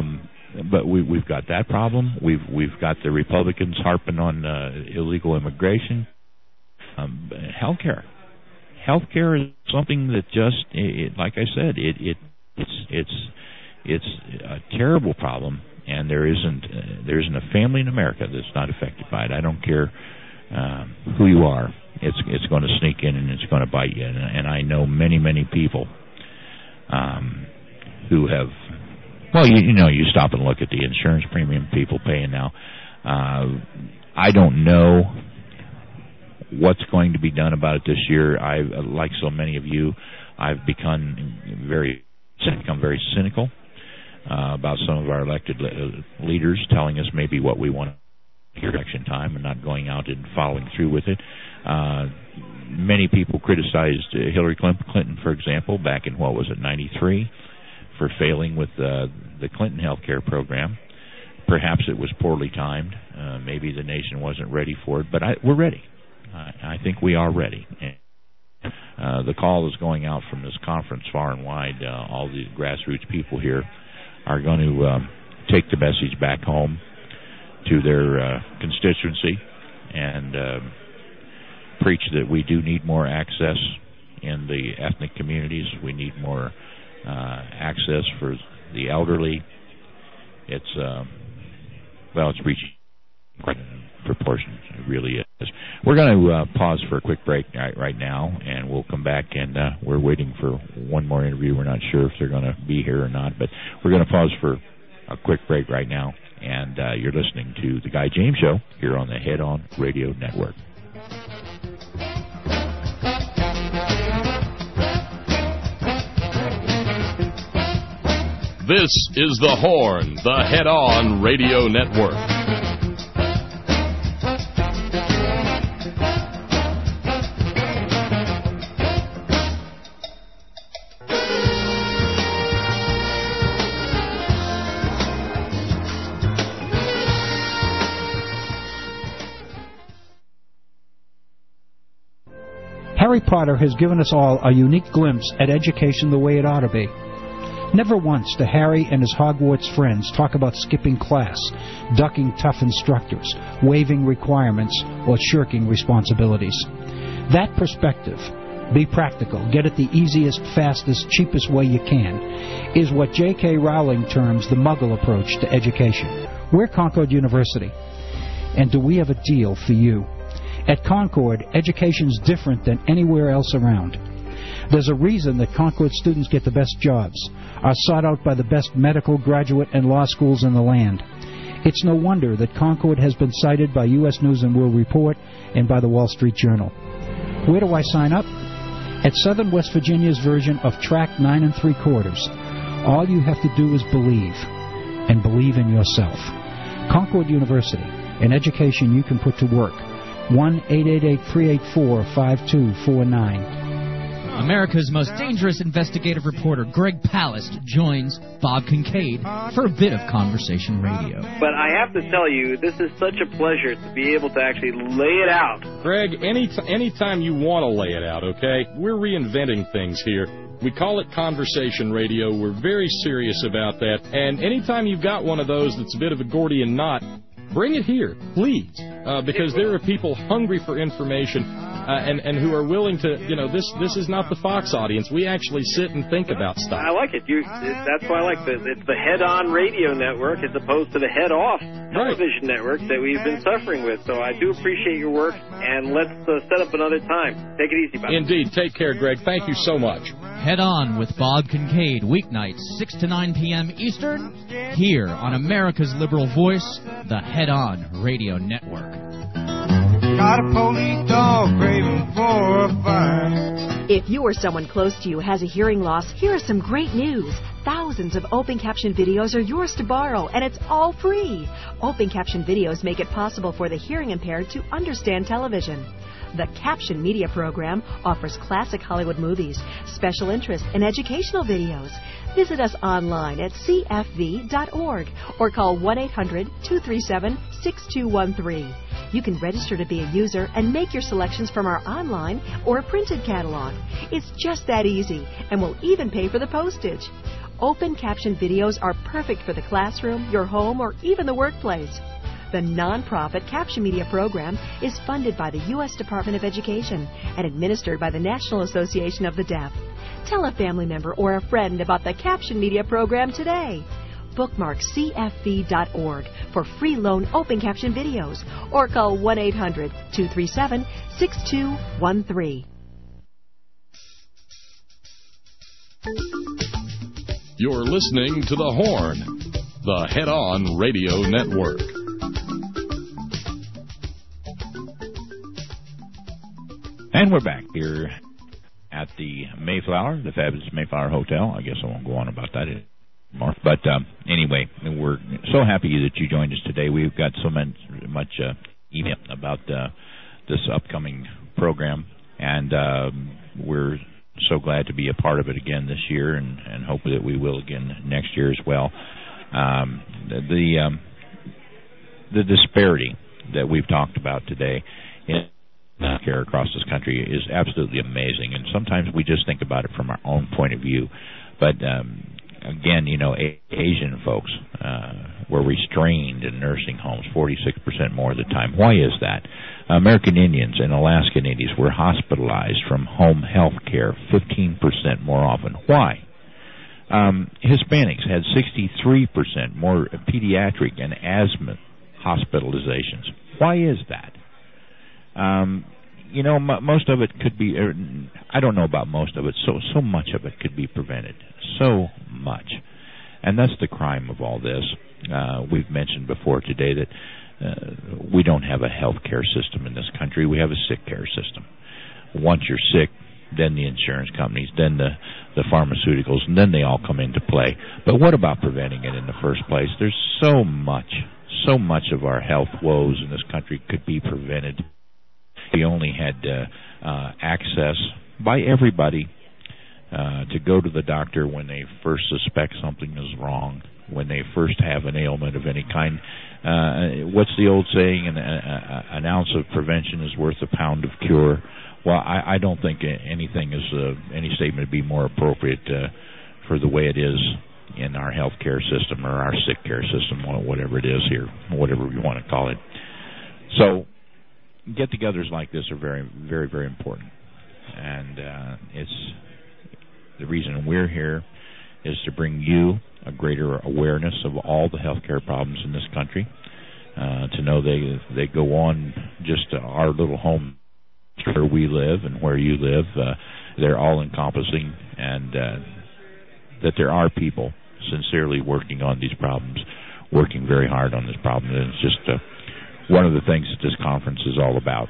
but we, we've got that problem. We've we've got the Republicans harping on uh, illegal immigration. Um, healthcare, healthcare is something that just, it, like I said, it, it it's it's it's a terrible problem, and there isn't uh, there isn't a family in America that's not affected by it. I don't care um, who you are. It's it's going to sneak in and it's going to bite you. And, and I know many many people um, who have. Well, you, you know, you stop and look at the insurance premium people paying now. Uh, I don't know what's going to be done about it this year. I, like so many of you, I've become very become very cynical uh, about some of our elected le- leaders telling us maybe what we want to hear election time and not going out and following through with it. Uh, many people criticized uh, Hillary Clinton, for example, back in, what was it, ninety-three, for failing with uh, the Clinton health care program. Perhaps it was poorly timed. Uh, maybe the nation wasn't ready for it, but I, we're ready. I, I think we are ready. Uh, the call is going out from this conference far and wide. Uh, all the grassroots people here are going to um, take the message back home to their uh, constituency and uh, preach that we do need more access in the ethnic communities. We need more uh, access for the elderly. It's, uh, well, it's reaching proportions. It really is. We're going to uh, pause for a quick break right, right now, and we'll come back, and uh, we're waiting for one more interview. We're not sure if they're going to be here or not, but we're going to pause for a quick break right now, and uh, you're listening to The Guy James Show here on the Head On Radio Network. This is The Horn, the Head On Radio Network. Harry Potter has given us all a unique glimpse at education the way it ought to be. Never once do Harry and his Hogwarts friends talk about skipping class, ducking tough instructors, waiving requirements, or shirking responsibilities. That perspective, be practical, get it the easiest, fastest, cheapest way you can, is what J K Rowling terms the Muggle approach to education. We're Concord University, and do we have a deal for you? At Concord, education's different than anywhere else around. There's a reason that Concord students get the best jobs, are sought out by the best medical, graduate, and law schools in the land. It's no wonder that Concord has been cited by U S News and World Report and by the Wall Street Journal. Where do I sign up? At Southern West Virginia's version of Track nine and three quarters. All you have to do is believe, and believe in yourself. Concord University, an education you can put to work. one eight eight eight, three eight four, five two four nine. America's most dangerous investigative reporter, Greg Palast, joins Bob Kincaid for a bit of conversation radio. But I have to tell you, this is such a pleasure to be able to actually lay it out. Greg, any t- anytime you want to lay it out, okay? We're reinventing things here. We call it conversation radio. We're very serious about that. And anytime you've got one of those that's a bit of a Gordian knot, bring it here, please, uh, because there are people hungry for information uh, and, and who are willing to, you know, this this is not the Fox audience. We actually sit and think about stuff. I like it. You, that's why I like this. It's the head-on radio network as opposed to the head-off television right. network that we've been suffering with. So I do appreciate your work, and let's uh, set up another time. Take it easy, Bob. Indeed. Take care, Greg. Thank you so much. Head On with Bob Kincaid, weeknights, six to nine p.m. Eastern, here on America's Liberal Voice, the Head On Radio Network. Got a police dog craving for a fight. If you or someone close to you has a hearing loss, here is some great news. Thousands of open caption videos are yours to borrow, and it's all free. Open caption videos make it possible for the hearing impaired to understand television. The Caption Media Program offers classic Hollywood movies, special interest, and educational videos. Visit us online at c f v dot org or call one eight hundred, two three seven, six two one three. You can register to be a user and make your selections from our online or a printed catalog. It's just that easy, and we'll even pay for the postage. Open caption videos are perfect for the classroom, your home, or even the workplace. The nonprofit Caption Media program is funded by the U S Department of Education and administered by the National Association of the Deaf. Tell a family member or a friend about the Caption Media program today. Bookmark C F V dot org for free loan open caption videos or call one eight hundred two three seven six two one three. You're listening to The Horn, the head-on radio network. And we're back here at the Mayflower, the fabulous Mayflower Hotel. I guess I won't go on about that anymore. But um, anyway, we're so happy that you joined us today. We've got so much, much uh, email about uh, this upcoming program, and um, we're so glad to be a part of it again this year, and, and hope that we will again next year as well. Um, the the, um, the disparity that we've talked about today in care across this country is absolutely amazing, and sometimes we just think about it from our own point of view. But um, again, you know, a- Asian folks uh, were restrained in nursing homes forty-six percent more of the time. Why is that? American Indians and Alaskan Indians were hospitalized from home health care fifteen percent more often. Why? Um, Hispanics had sixty-three percent more pediatric and asthma hospitalizations. Why is that? Um, you know, m- most of it could be, er, I don't know about most of it, so so much of it could be prevented. So much. And that's the crime of all this. Uh, we've mentioned before today that uh, we don't have a health care system in this country. We have a sick care system. Once you're sick, then the insurance companies, then the, the pharmaceuticals, and then they all come into play. But what about preventing it in the first place? There's so much, so much of our health woes in this country could be prevented. We only had uh, uh, access by everybody uh, to go to the doctor when they first suspect something is wrong, when they first have an ailment of any kind. Uh, what's the old saying? An, a, an ounce of prevention is worth a pound of cure. Well, I, I don't think anything is uh, any statement would be more appropriate uh, for the way it is in our health care system or our sick care system, whatever it is here, whatever we want to call it. So get-togethers like this are very, very, very important. And uh, it's the reason we're here is to bring you a greater awareness of all the healthcare problems in this country, uh, to know they they go on just uh, our little home where we live and where you live. Uh, they're all encompassing, and uh, that there are people sincerely working on these problems, working very hard on this problem. And it's just uh, one of the things that this conference is all about.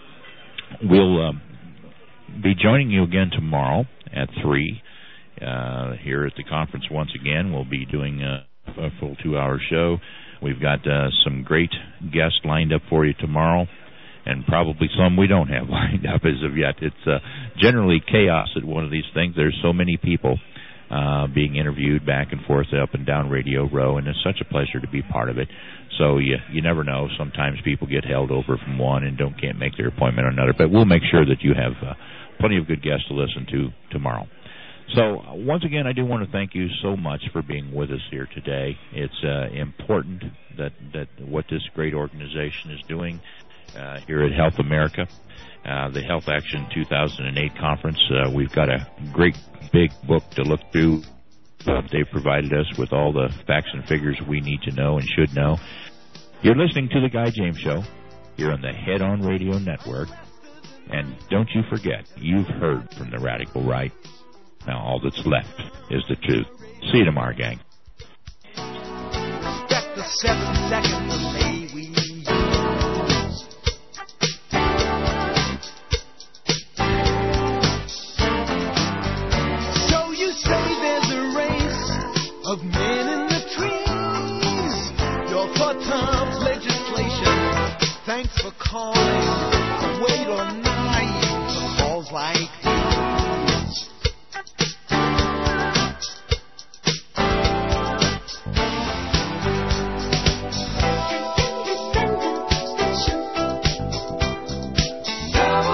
We'll um, be joining you again tomorrow at three uh, here at the conference once again. We'll be doing a, a full two-hour show. We've got uh, some great guests lined up for you tomorrow, and probably some we don't have lined up as of yet. It's uh, generally chaos at one of these things. There's so many people uh, being interviewed back and forth up and down Radio Row, and it's such a pleasure to be part of it. So you you never know. Sometimes people get held over from one and don't can't make their appointment on another. But we'll make sure that you have uh, plenty of good guests to listen to tomorrow. So uh, once again, I do want to thank you so much for being with us here today. It's uh, important that, that what this great organization is doing uh, here at Health America, uh, the Health Action two thousand eight conference. Uh, we've got a great big book to look through. Uh, they've provided us with all the facts and figures we need to know and should know. You're listening to The Guy James Show here on the Head On Radio Network. And don't you forget, you've heard from the radical right. Now all that's left is the truth. See you tomorrow, gang. Got the seven seconds